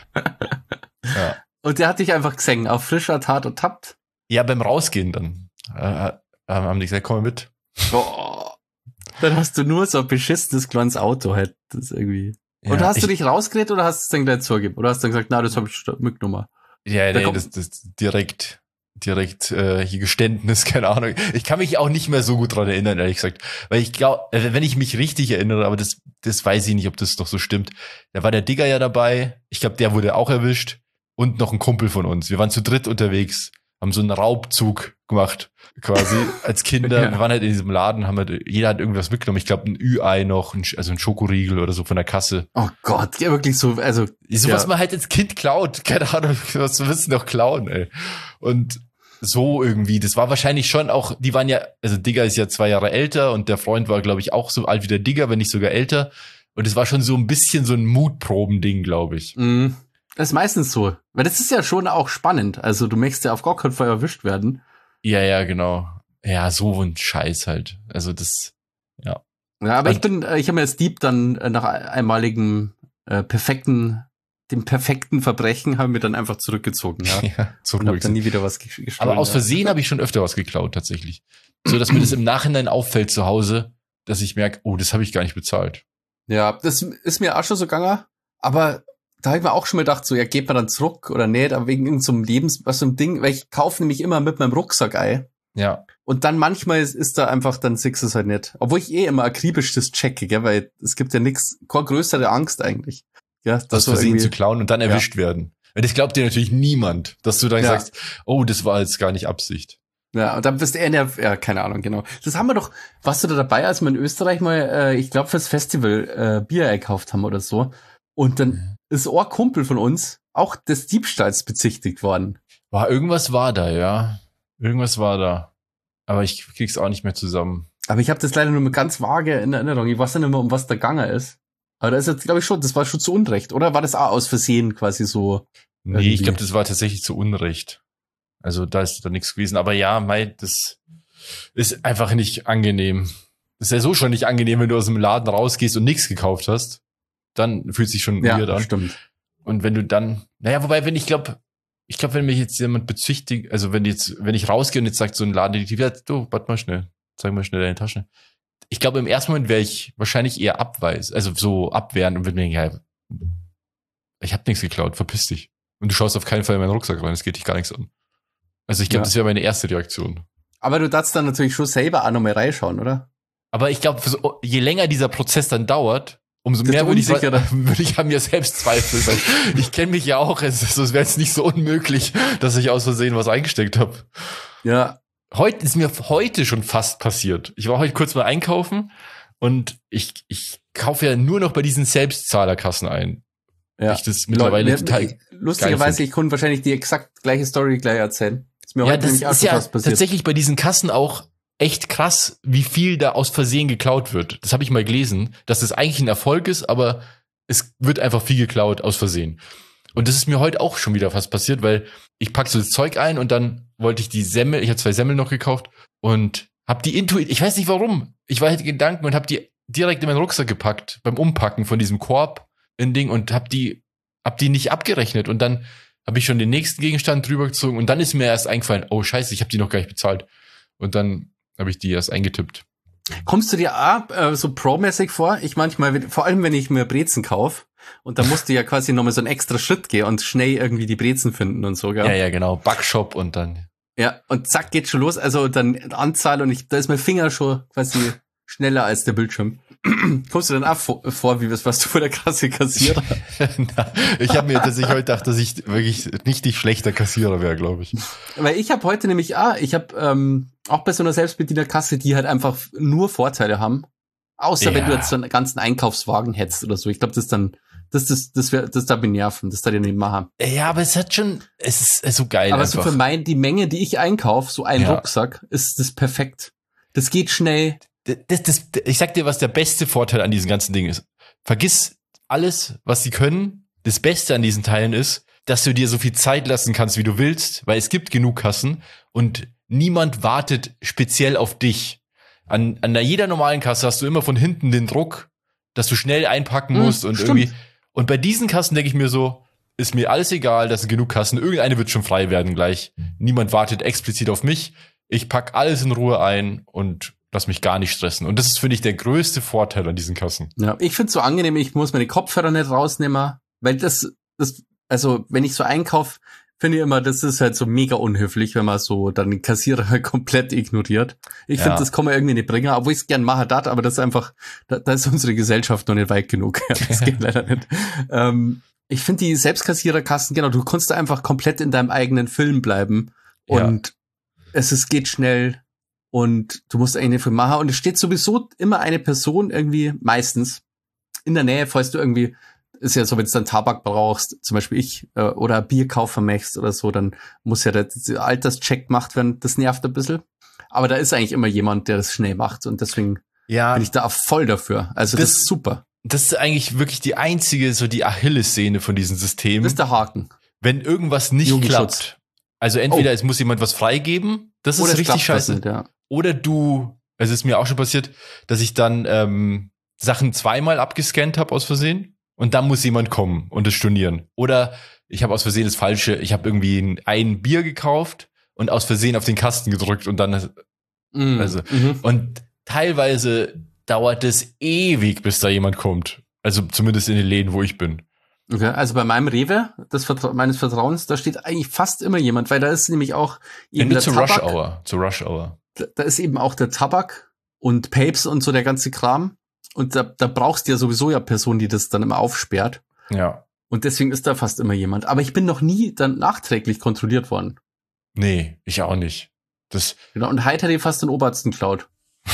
ja. Und der hat dich einfach gesehen, auf frischer Tat ertappt? Ja, beim Rausgehen dann. Äh, äh, haben die gesagt, komm mit. Oh, dann hast du nur so ein beschissenes kleines Auto halt. Das irgendwie. Ja, und hast ich, du dich rausgeredet oder hast du es dann gleich zugegeben? Oder hast du dann gesagt, na, das habe ich mitgenommen? Ja, nee, das, das direkt, direkt äh, hier Geständnis, keine Ahnung. Ich kann mich auch nicht mehr so gut dran erinnern, ehrlich gesagt. Weil ich glaube, wenn ich mich richtig erinnere, aber das, das weiß ich nicht, ob das doch so stimmt. Da war der Digger ja dabei. Ich glaube, der wurde auch erwischt. Und noch ein Kumpel von uns. Wir waren zu dritt unterwegs, haben so einen Raubzug gemacht, quasi, als Kinder. Ja. Wir waren halt in diesem Laden, haben halt, jeder hat irgendwas mitgenommen. Ich glaube, ein Ü-Ei noch, ein, also ein Schokoriegel oder so von der Kasse. Oh Gott, ja, wirklich so, also. So was ja. man halt als Kind klaut. Keine Ahnung, was willst du noch klauen, ey. Und so irgendwie, das war wahrscheinlich schon auch, die waren ja, also Digger ist ja zwei Jahre älter und der Freund war, glaube ich, auch so alt wie der Digger, wenn nicht sogar älter. Und es war schon so ein bisschen so ein Mutproben-Ding, glaube ich. Mhm. Das ist meistens so. Weil das ist ja schon auch spannend. Also du möchtest ja auf gar keinen Fall erwischt werden. Ja, ja, genau. Ja, so ein Scheiß halt. Also das, ja. Ja, aber und ich bin, ich habe mir als Dieb dann nach einmaligem äh, perfekten, dem perfekten Verbrechen haben wir dann einfach zurückgezogen. Ja, ja so und hab dann nie wieder was gestohlen. Aber aus Versehen ja. habe ich schon öfter was geklaut, tatsächlich. So, dass mir das im Nachhinein auffällt zu Hause, dass ich merke, oh, das habe ich gar nicht bezahlt. Ja, das ist mir auch schon so gegangen. Aber da habe ich mir auch schon mal gedacht, so, ja, geht man dann zurück oder nicht, aber wegen irgendeinem so Lebens, was so ein Ding, weil ich kaufe nämlich immer mit meinem Rucksack ein. Ja. Und dann manchmal ist, ist da einfach, dann siehst du es halt nicht. Obwohl ich eh immer akribisch das checke, gell, weil es gibt ja nichts, keine größere Angst eigentlich. Ja, das so Versehen zu klauen und dann erwischt ja. werden. Weil das glaubt dir natürlich niemand, dass du dann ja. sagst, oh, das war jetzt gar nicht Absicht. Ja, und dann bist du eher in der, ja, keine Ahnung, genau. Das haben wir doch, warst du da dabei, als wir in Österreich mal, äh, ich glaube fürs Festival äh, Bier gekauft haben oder so. Und dann ist ein Kumpel von uns auch des Diebstahls bezichtigt worden. War, irgendwas war da, ja. Irgendwas war da. Aber ich krieg's auch nicht mehr zusammen. Aber ich habe das leider nur mit ganz vage in Erinnerung. Ich weiß ja nicht mehr, um was da gegangen ist. Aber das ist jetzt, glaube ich, schon, das war schon zu Unrecht. Oder war das auch aus Versehen quasi so? Nee, irgendwie? Ich glaube, das war tatsächlich zu Unrecht. Also da ist da nichts gewesen. Aber ja, mei, das ist einfach nicht angenehm. Das ist ja so schon nicht angenehm, wenn du aus dem Laden rausgehst und nichts gekauft hast. Dann fühlt sich schon ja, weird an. Stimmt. Und wenn du dann, naja, wobei, wenn ich glaube, ich glaube, wenn mich jetzt jemand bezichtigt, also wenn jetzt, wenn ich rausgehe und jetzt sagt so ein Ladendetektiv, ja, du, warte mal schnell, zeig mal schnell deine Tasche. Ich glaube, im ersten Moment wäre ich wahrscheinlich eher abweis, also so abwehrend und würde mir denken, ja, ich habe nichts geklaut, verpiss dich. Und du schaust auf keinen Fall in meinen Rucksack rein, das geht dich gar nichts an. Also ich glaube, ja. das wäre meine erste Reaktion. Aber du darfst dann natürlich schon selber auch nochmal reinschauen, oder? Aber ich glaube, so, je länger dieser Prozess dann dauert, umso das mehr würde ich, würde ich an mir selbst zweifeln, weil ich kenne mich ja auch, es wäre jetzt nicht so unmöglich, dass ich aus Versehen was eingesteckt habe. Ja. Heute ist mir heute schon fast passiert. Ich war heute kurz mal einkaufen und ich, ich kaufe ja nur noch bei diesen Selbstzahlerkassen ein. Ja. Ich das mittlerweile Leute, total lustigerweise, ich konnte wahrscheinlich die exakt gleiche Story gleich erzählen. Ist mir ja, heute das nämlich auch ist ja passiert. Tatsächlich bei diesen Kassen auch echt krass, wie viel da aus Versehen geklaut wird. Das habe ich mal gelesen, dass das eigentlich ein Erfolg ist, aber es wird einfach viel geklaut aus Versehen. Und das ist mir heute auch schon wieder fast passiert, weil ich pack so das Zeug ein und dann wollte ich die Semmel, ich habe zwei Semmeln noch gekauft und hab die Intuit, ich weiß nicht warum, ich war halt Gedanken und hab die direkt in meinen Rucksack gepackt, beim Umpacken von diesem Korb in Ding und hab die, hab die nicht abgerechnet und dann habe ich schon den nächsten Gegenstand drüber gezogen und dann ist mir erst eingefallen, oh scheiße, ich habe die noch gar nicht bezahlt. Und dann habe ich die erst eingetippt. Kommst du dir auch, äh, so pro-mäßig vor? Ich manchmal, vor allem wenn ich mir Brezen kaufe und dann musst du ja quasi nochmal so einen extra Schritt gehen und schnell irgendwie die Brezen finden und so, gell? Ja, ja, genau, Backshop und dann. Ja, und zack, geht schon los. Also dann Anzahl und ich, da ist mein Finger schon quasi schneller als der Bildschirm. Kommst du dann auch vor, vor wie was, was du vor der Kasse Kassierer? Na, ich habe mir tatsächlich heute gedacht, dass ich wirklich richtig schlechter Kassierer wäre, glaube ich. Weil ich habe heute nämlich auch, ich habe ähm, auch bei so einer Selbstbedienerkasse, die halt einfach nur Vorteile haben. Außer Ja. wenn du jetzt so einen ganzen Einkaufswagen hättest oder so. Ich glaube, das ist dann, das, das, das wäre, das da benerven, das da dir nicht machen. Ja, aber es hat schon, es ist so geil Aber einfach. so für mein, die Menge, die ich einkaufe, so ein Ja. Rucksack, ist das perfekt. Das geht schnell. Das, das, ich sag dir, was der beste Vorteil an diesen ganzen Dingen ist. Vergiss alles, was sie können. Das Beste an diesen Teilen ist, dass du dir so viel Zeit lassen kannst, wie du willst, weil es gibt genug Kassen und niemand wartet speziell auf dich. An, an jeder normalen Kasse hast du immer von hinten den Druck, dass du schnell einpacken Hm, musst und stimmt. irgendwie. Und bei diesen Kassen denke ich mir so, ist mir alles egal, das sind genug Kassen. Irgendeine wird schon frei werden gleich. Niemand wartet explizit auf mich. Ich pack alles in Ruhe ein und lass mich gar nicht stressen. Und das ist, finde ich, der größte Vorteil an diesen Kassen. Ja, ich find's so angenehm, ich muss meine Kopfhörer nicht rausnehmen, weil das, das, also wenn ich so einkaufe, finde ich immer, das ist halt so mega unhöflich, wenn man so dann den Kassierer halt komplett ignoriert. Ich Ja. finde, das kann man irgendwie nicht bringen, obwohl ich es gern mache, dat, aber das ist einfach, da, da ist unsere Gesellschaft noch nicht weit genug. Das geht leider nicht. Ähm, ich finde die Selbstkassiererkassen, genau, du kannst da einfach komplett in deinem eigenen Film bleiben und es ist, geht schnell. Und du musst eigentlich nicht viel machen. Und es steht sowieso immer eine Person irgendwie, meistens, in der Nähe, falls du irgendwie, ist ja so, wenn du dann Tabak brauchst, zum Beispiel ich, äh, oder Bier kaufen möchtest oder so, dann muss ja der, der Alterscheck gemacht werden. Das nervt ein bisschen. Aber da ist eigentlich immer jemand, der das schnell macht. Und deswegen Ja, bin ich da voll dafür. Also das, Das- ist super. das ist eigentlich wirklich die einzige, so die Achillessehne von diesem System. Das ist der Haken. Wenn irgendwas nicht Jugendschutz. klappt. Also entweder Oh. es muss jemand was freigeben, das Oder ist es richtig klappt das scheiße. nicht, ja. Oder du, also es ist mir auch schon passiert, dass ich dann ähm, Sachen zweimal abgescannt habe aus Versehen und dann muss jemand kommen und es stornieren. Oder ich habe aus Versehen das Falsche, ich habe irgendwie ein, ein Bier gekauft und aus Versehen auf den Kasten gedrückt und dann, Mhm. Also- Mhm. und teilweise dauert es ewig, bis da jemand kommt. Also zumindest in den Läden, wo ich bin. Okay, also bei meinem Rewe, das Vertra- meines Vertrauens, da steht eigentlich fast immer jemand, weil da ist nämlich auch eben Ende der zur Tabak, Rush Hour, zur Rush Hour. da- da ist eben auch der Tabak und Papes und so der ganze Kram. Und da, da brauchst du ja sowieso ja Personen, die das dann immer aufsperrt. Ja. Und deswegen ist da fast immer jemand. Aber ich bin noch nie dann nachträglich kontrolliert worden. Nee, ich auch nicht. Das, Genau. Und heute hat ich fast den Obersten geklaut.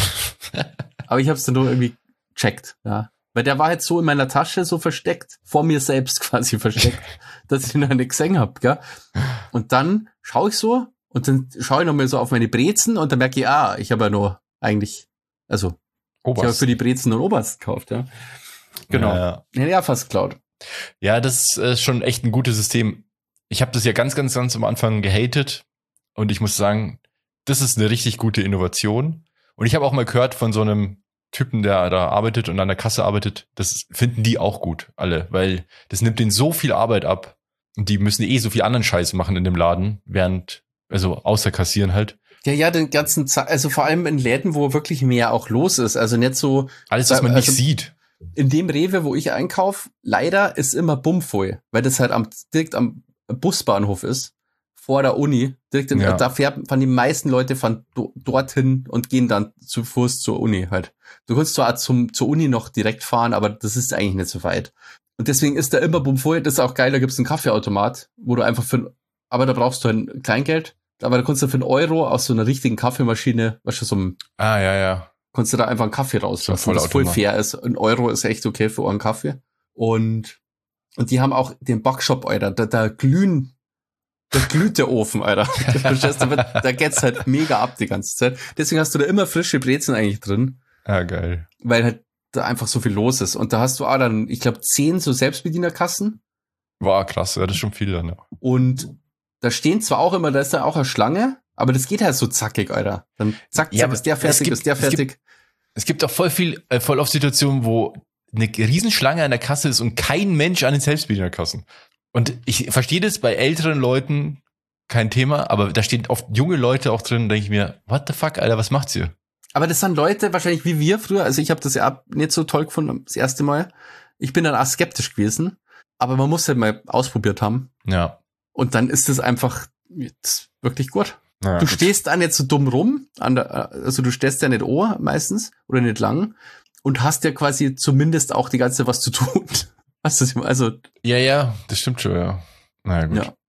Aber ich hab's dann nur irgendwie checkt, ja. Weil der war jetzt so in meiner Tasche so versteckt, vor mir selbst quasi versteckt, dass ich ihn noch nicht gesehen hab, gell. Und dann schaue ich so und dann schaue ich noch mal so auf meine Brezen und dann merke ich, ah, ich habe ja nur eigentlich, also ich habe Oberst. für die Brezen nur einen Oberst gekauft, ja. Genau. Ja, Ja, ja, fast geklaut. ja, das ist schon echt ein gutes System. Ich habe das ja ganz, ganz, ganz am Anfang gehatet und ich muss sagen, das ist eine richtig gute Innovation. Und ich habe auch mal gehört von so einem Typen, der da arbeitet und an der Kasse arbeitet, das finden die auch gut, alle, weil das nimmt denen so viel Arbeit ab und die müssen eh so viel anderen Scheiß machen in dem Laden, während, also außer kassieren halt. Ja, ja, den ganzen, Ze- also vor allem in Läden, wo wirklich mehr auch los ist. Also nicht so, Alles, was man nicht Also- sieht. in dem Rewe, wo ich einkaufe, leider ist immer bummvoll, weil das halt am, direkt am Busbahnhof ist, vor der Uni. Direkt in, Ja. Da fährt, fahren die meisten Leute fahren do, dorthin und gehen dann zu Fuß zur Uni halt. Du kannst zwar zum, zur Uni noch direkt fahren, aber das ist eigentlich nicht so weit. Und deswegen ist da immer bummvoll. Das ist auch geil, da gibt's einen Kaffeeautomat, wo du einfach für, aber da brauchst du ein Kleingeld, aber da kannst du für einen Euro aus so einer richtigen Kaffeemaschine, weißt du, so einem, Ah, ja, ja. kannst du da einfach einen Kaffee rauslassen, So ein was voll Vollautomat. fair ist. Ein Euro ist echt okay für einen Kaffee. Und, und die haben auch den Backshop, Alter, da, da glühen, da glüht der Ofen, Alter. Du verstehst, da, wird, da geht's halt mega ab die ganze Zeit. Deswegen hast du da immer frische Brezen eigentlich drin, Ah, geil. weil halt da einfach so viel los ist. Und da hast du auch dann, ich glaube, zehn so Selbstbedienerkassen. War krass, ja, das ist schon viel dann, ja. Und da stehen zwar auch immer, da ist da auch eine Schlange, Aber das geht halt so zackig, Alter. Dann zack, zack, Ja, ist der fertig, gibt- ist der es gibt- fertig. Es gibt auch voll viel, äh, voll oft Situationen, wo eine Riesenschlange an der Kasse ist und kein Mensch an den Selbstbedienerkassen. Und ich verstehe das bei älteren Leuten kein Thema, aber da stehen oft junge Leute auch drin, denke ich mir, what the fuck, Alter, was macht's hier? Aber das sind Leute wahrscheinlich wie wir früher. Also ich habe das ja nicht so toll gefunden das erste Mal. Ich bin dann auch skeptisch gewesen. Aber man muss halt mal ausprobiert haben. Ja. Und dann ist es einfach jetzt wirklich gut. ja Du gut. stehst da nicht so dumm rum. An der, also du stehst ja nicht ohr meistens oder nicht lang. Und hast ja quasi zumindest auch die ganze Zeit was zu tun. Weißt du, was ich meine? Also, Ja, ja, das stimmt schon, ja. Na gut. ja.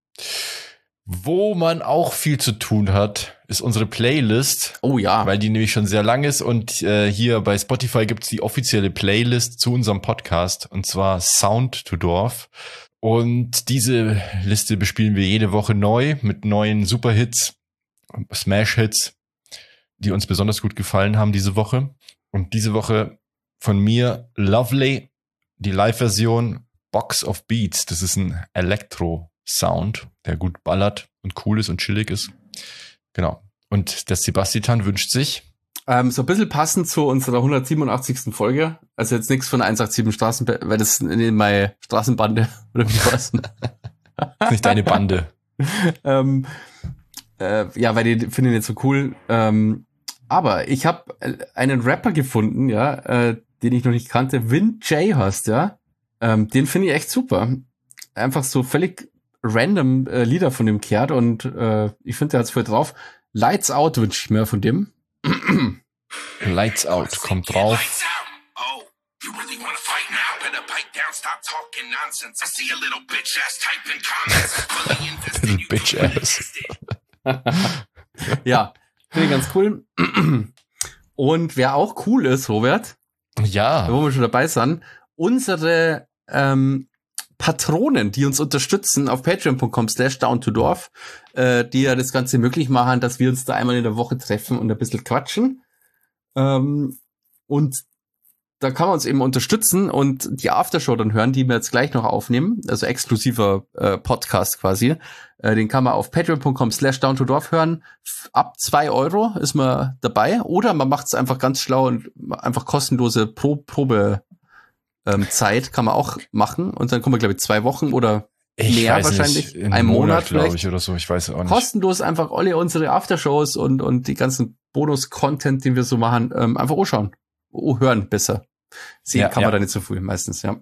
Wo man auch viel zu tun hat, ist unsere Playlist, Oh ja. weil die nämlich schon sehr lang ist und äh, hier bei Spotify gibt's die offizielle Playlist zu unserem Podcast und zwar Sound to Dorf. Und diese Liste bespielen wir jede Woche neu mit neuen Superhits, Smash-Hits, die uns besonders gut gefallen haben diese Woche. Und diese Woche von mir Lovely, die Live-Version Box of Beats. Das ist ein Elektro-Sound, der gut ballert und cool ist und chillig ist. Genau. Und der Sebastian wünscht sich. Ähm, so ein bisschen passend zu unserer hundertsiebenundachtzigsten Folge. Also jetzt nichts von eins acht sieben Straßen, weil das in meine Straßenbande oder wie war's? Das ist nicht deine Bande. ähm, äh, ja, weil die finde ich nicht so cool. Ähm, aber ich habe einen Rapper gefunden, ja, äh, den ich noch nicht kannte. Vin J heißt, ja. Ähm, den finde ich echt super. Einfach so völlig random äh, Lieder von dem kehrt und äh, ich finde, der hat's voll drauf. Lights Out wünsche ich mir von dem. Lights Out kommt drauf. You really wanna fight now? Better pipe down, stop talking nonsense. I see a little bitch ass type in comments. Fully invested, Little you bitch fully ass. invested. Ja, finde ich ganz cool. Und wer auch cool ist, Robert, Ja. wo wir schon dabei sind, unsere ähm, Patronen, die uns unterstützen auf patreon punkt com slash down to dorf, äh, die ja das Ganze möglich machen, dass wir uns da einmal in der Woche treffen und ein bisschen quatschen. Ähm, und da kann man uns eben unterstützen und die Aftershow dann hören, die wir jetzt gleich noch aufnehmen, also exklusiver äh, Podcast quasi. Äh, den kann man auf patreon punkt com slash down to dorf hören. F- Ab zwei Euro ist man dabei. Oder man macht es einfach ganz schlau und einfach kostenlose Pro- Probe ähm, Zeit kann man auch machen. Und dann kommen wir, glaube ich, zwei Wochen oder Ich mehr weiß wahrscheinlich. nicht, in Ein einem Monat, Monat, glaube vielleicht. ich, oder so. Ich weiß auch nicht. Kostenlos einfach alle unsere Aftershows und, und die ganzen Bonus-Content, den wir so machen, ähm, einfach anschauen. Oh, hören besser. Sehen Ja, kann ja. man da nicht so früh meistens, ja.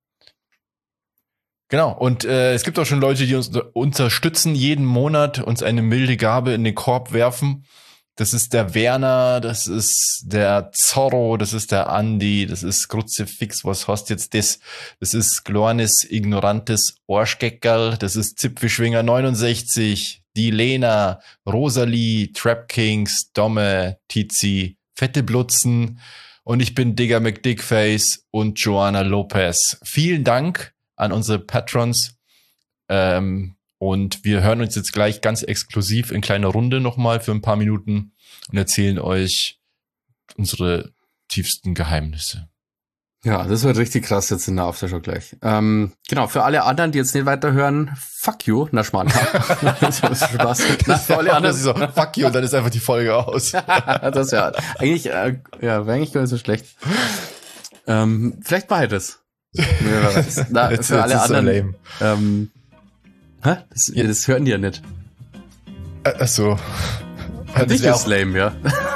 Genau. Und äh, es gibt auch schon Leute, die uns unter- unterstützen, jeden Monat uns eine milde Gabe in den Korb werfen. Das ist der Werner, das ist der Zorro, das ist der Andi, das ist Kruzifix, was hast jetzt das? Das ist Glornis Ignorantes Arschgeckerl, das ist Zipfelschwinger neunundsechzig, die Lena, Rosalie, Trap Kings, Domme, Tizi, Fette Blutzen und ich bin Digger McDickface und Joanna Lopez. Vielen Dank an unsere Patrons. Ähm, und wir hören uns jetzt gleich ganz exklusiv in kleiner Runde nochmal für ein paar Minuten und erzählen euch unsere tiefsten Geheimnisse. Ja, das wird richtig krass jetzt in der Aftershow gleich. Ähm, genau, für alle anderen, die jetzt nicht weiterhören, fuck you, na Schmarrn. Das ist Spaß. Na, für alle anderen, Das ist so, fuck you, und dann ist einfach die Folge aus. das ist ja eigentlich, äh, ja, wäre eigentlich gar nicht so schlecht. Ähm, vielleicht mache ich das. Ja, wer weiß. Na, Jetzt- für alle jetzt ist er anderen. lame. Ähm, hä? Das, Ja. das hören die ja nicht. Ä- Ach so. Das Das wär ist lame, ja.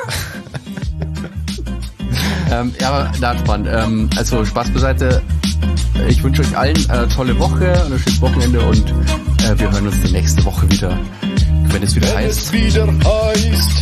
ähm, ja, aber na, spannend. Ähm, also Spaß beiseite. Ich wünsche euch allen eine tolle Woche und ein schönes Wochenende und äh, wir hören uns dann nächste Woche wieder, wenn es wieder Wenn heißt. es wieder heißt.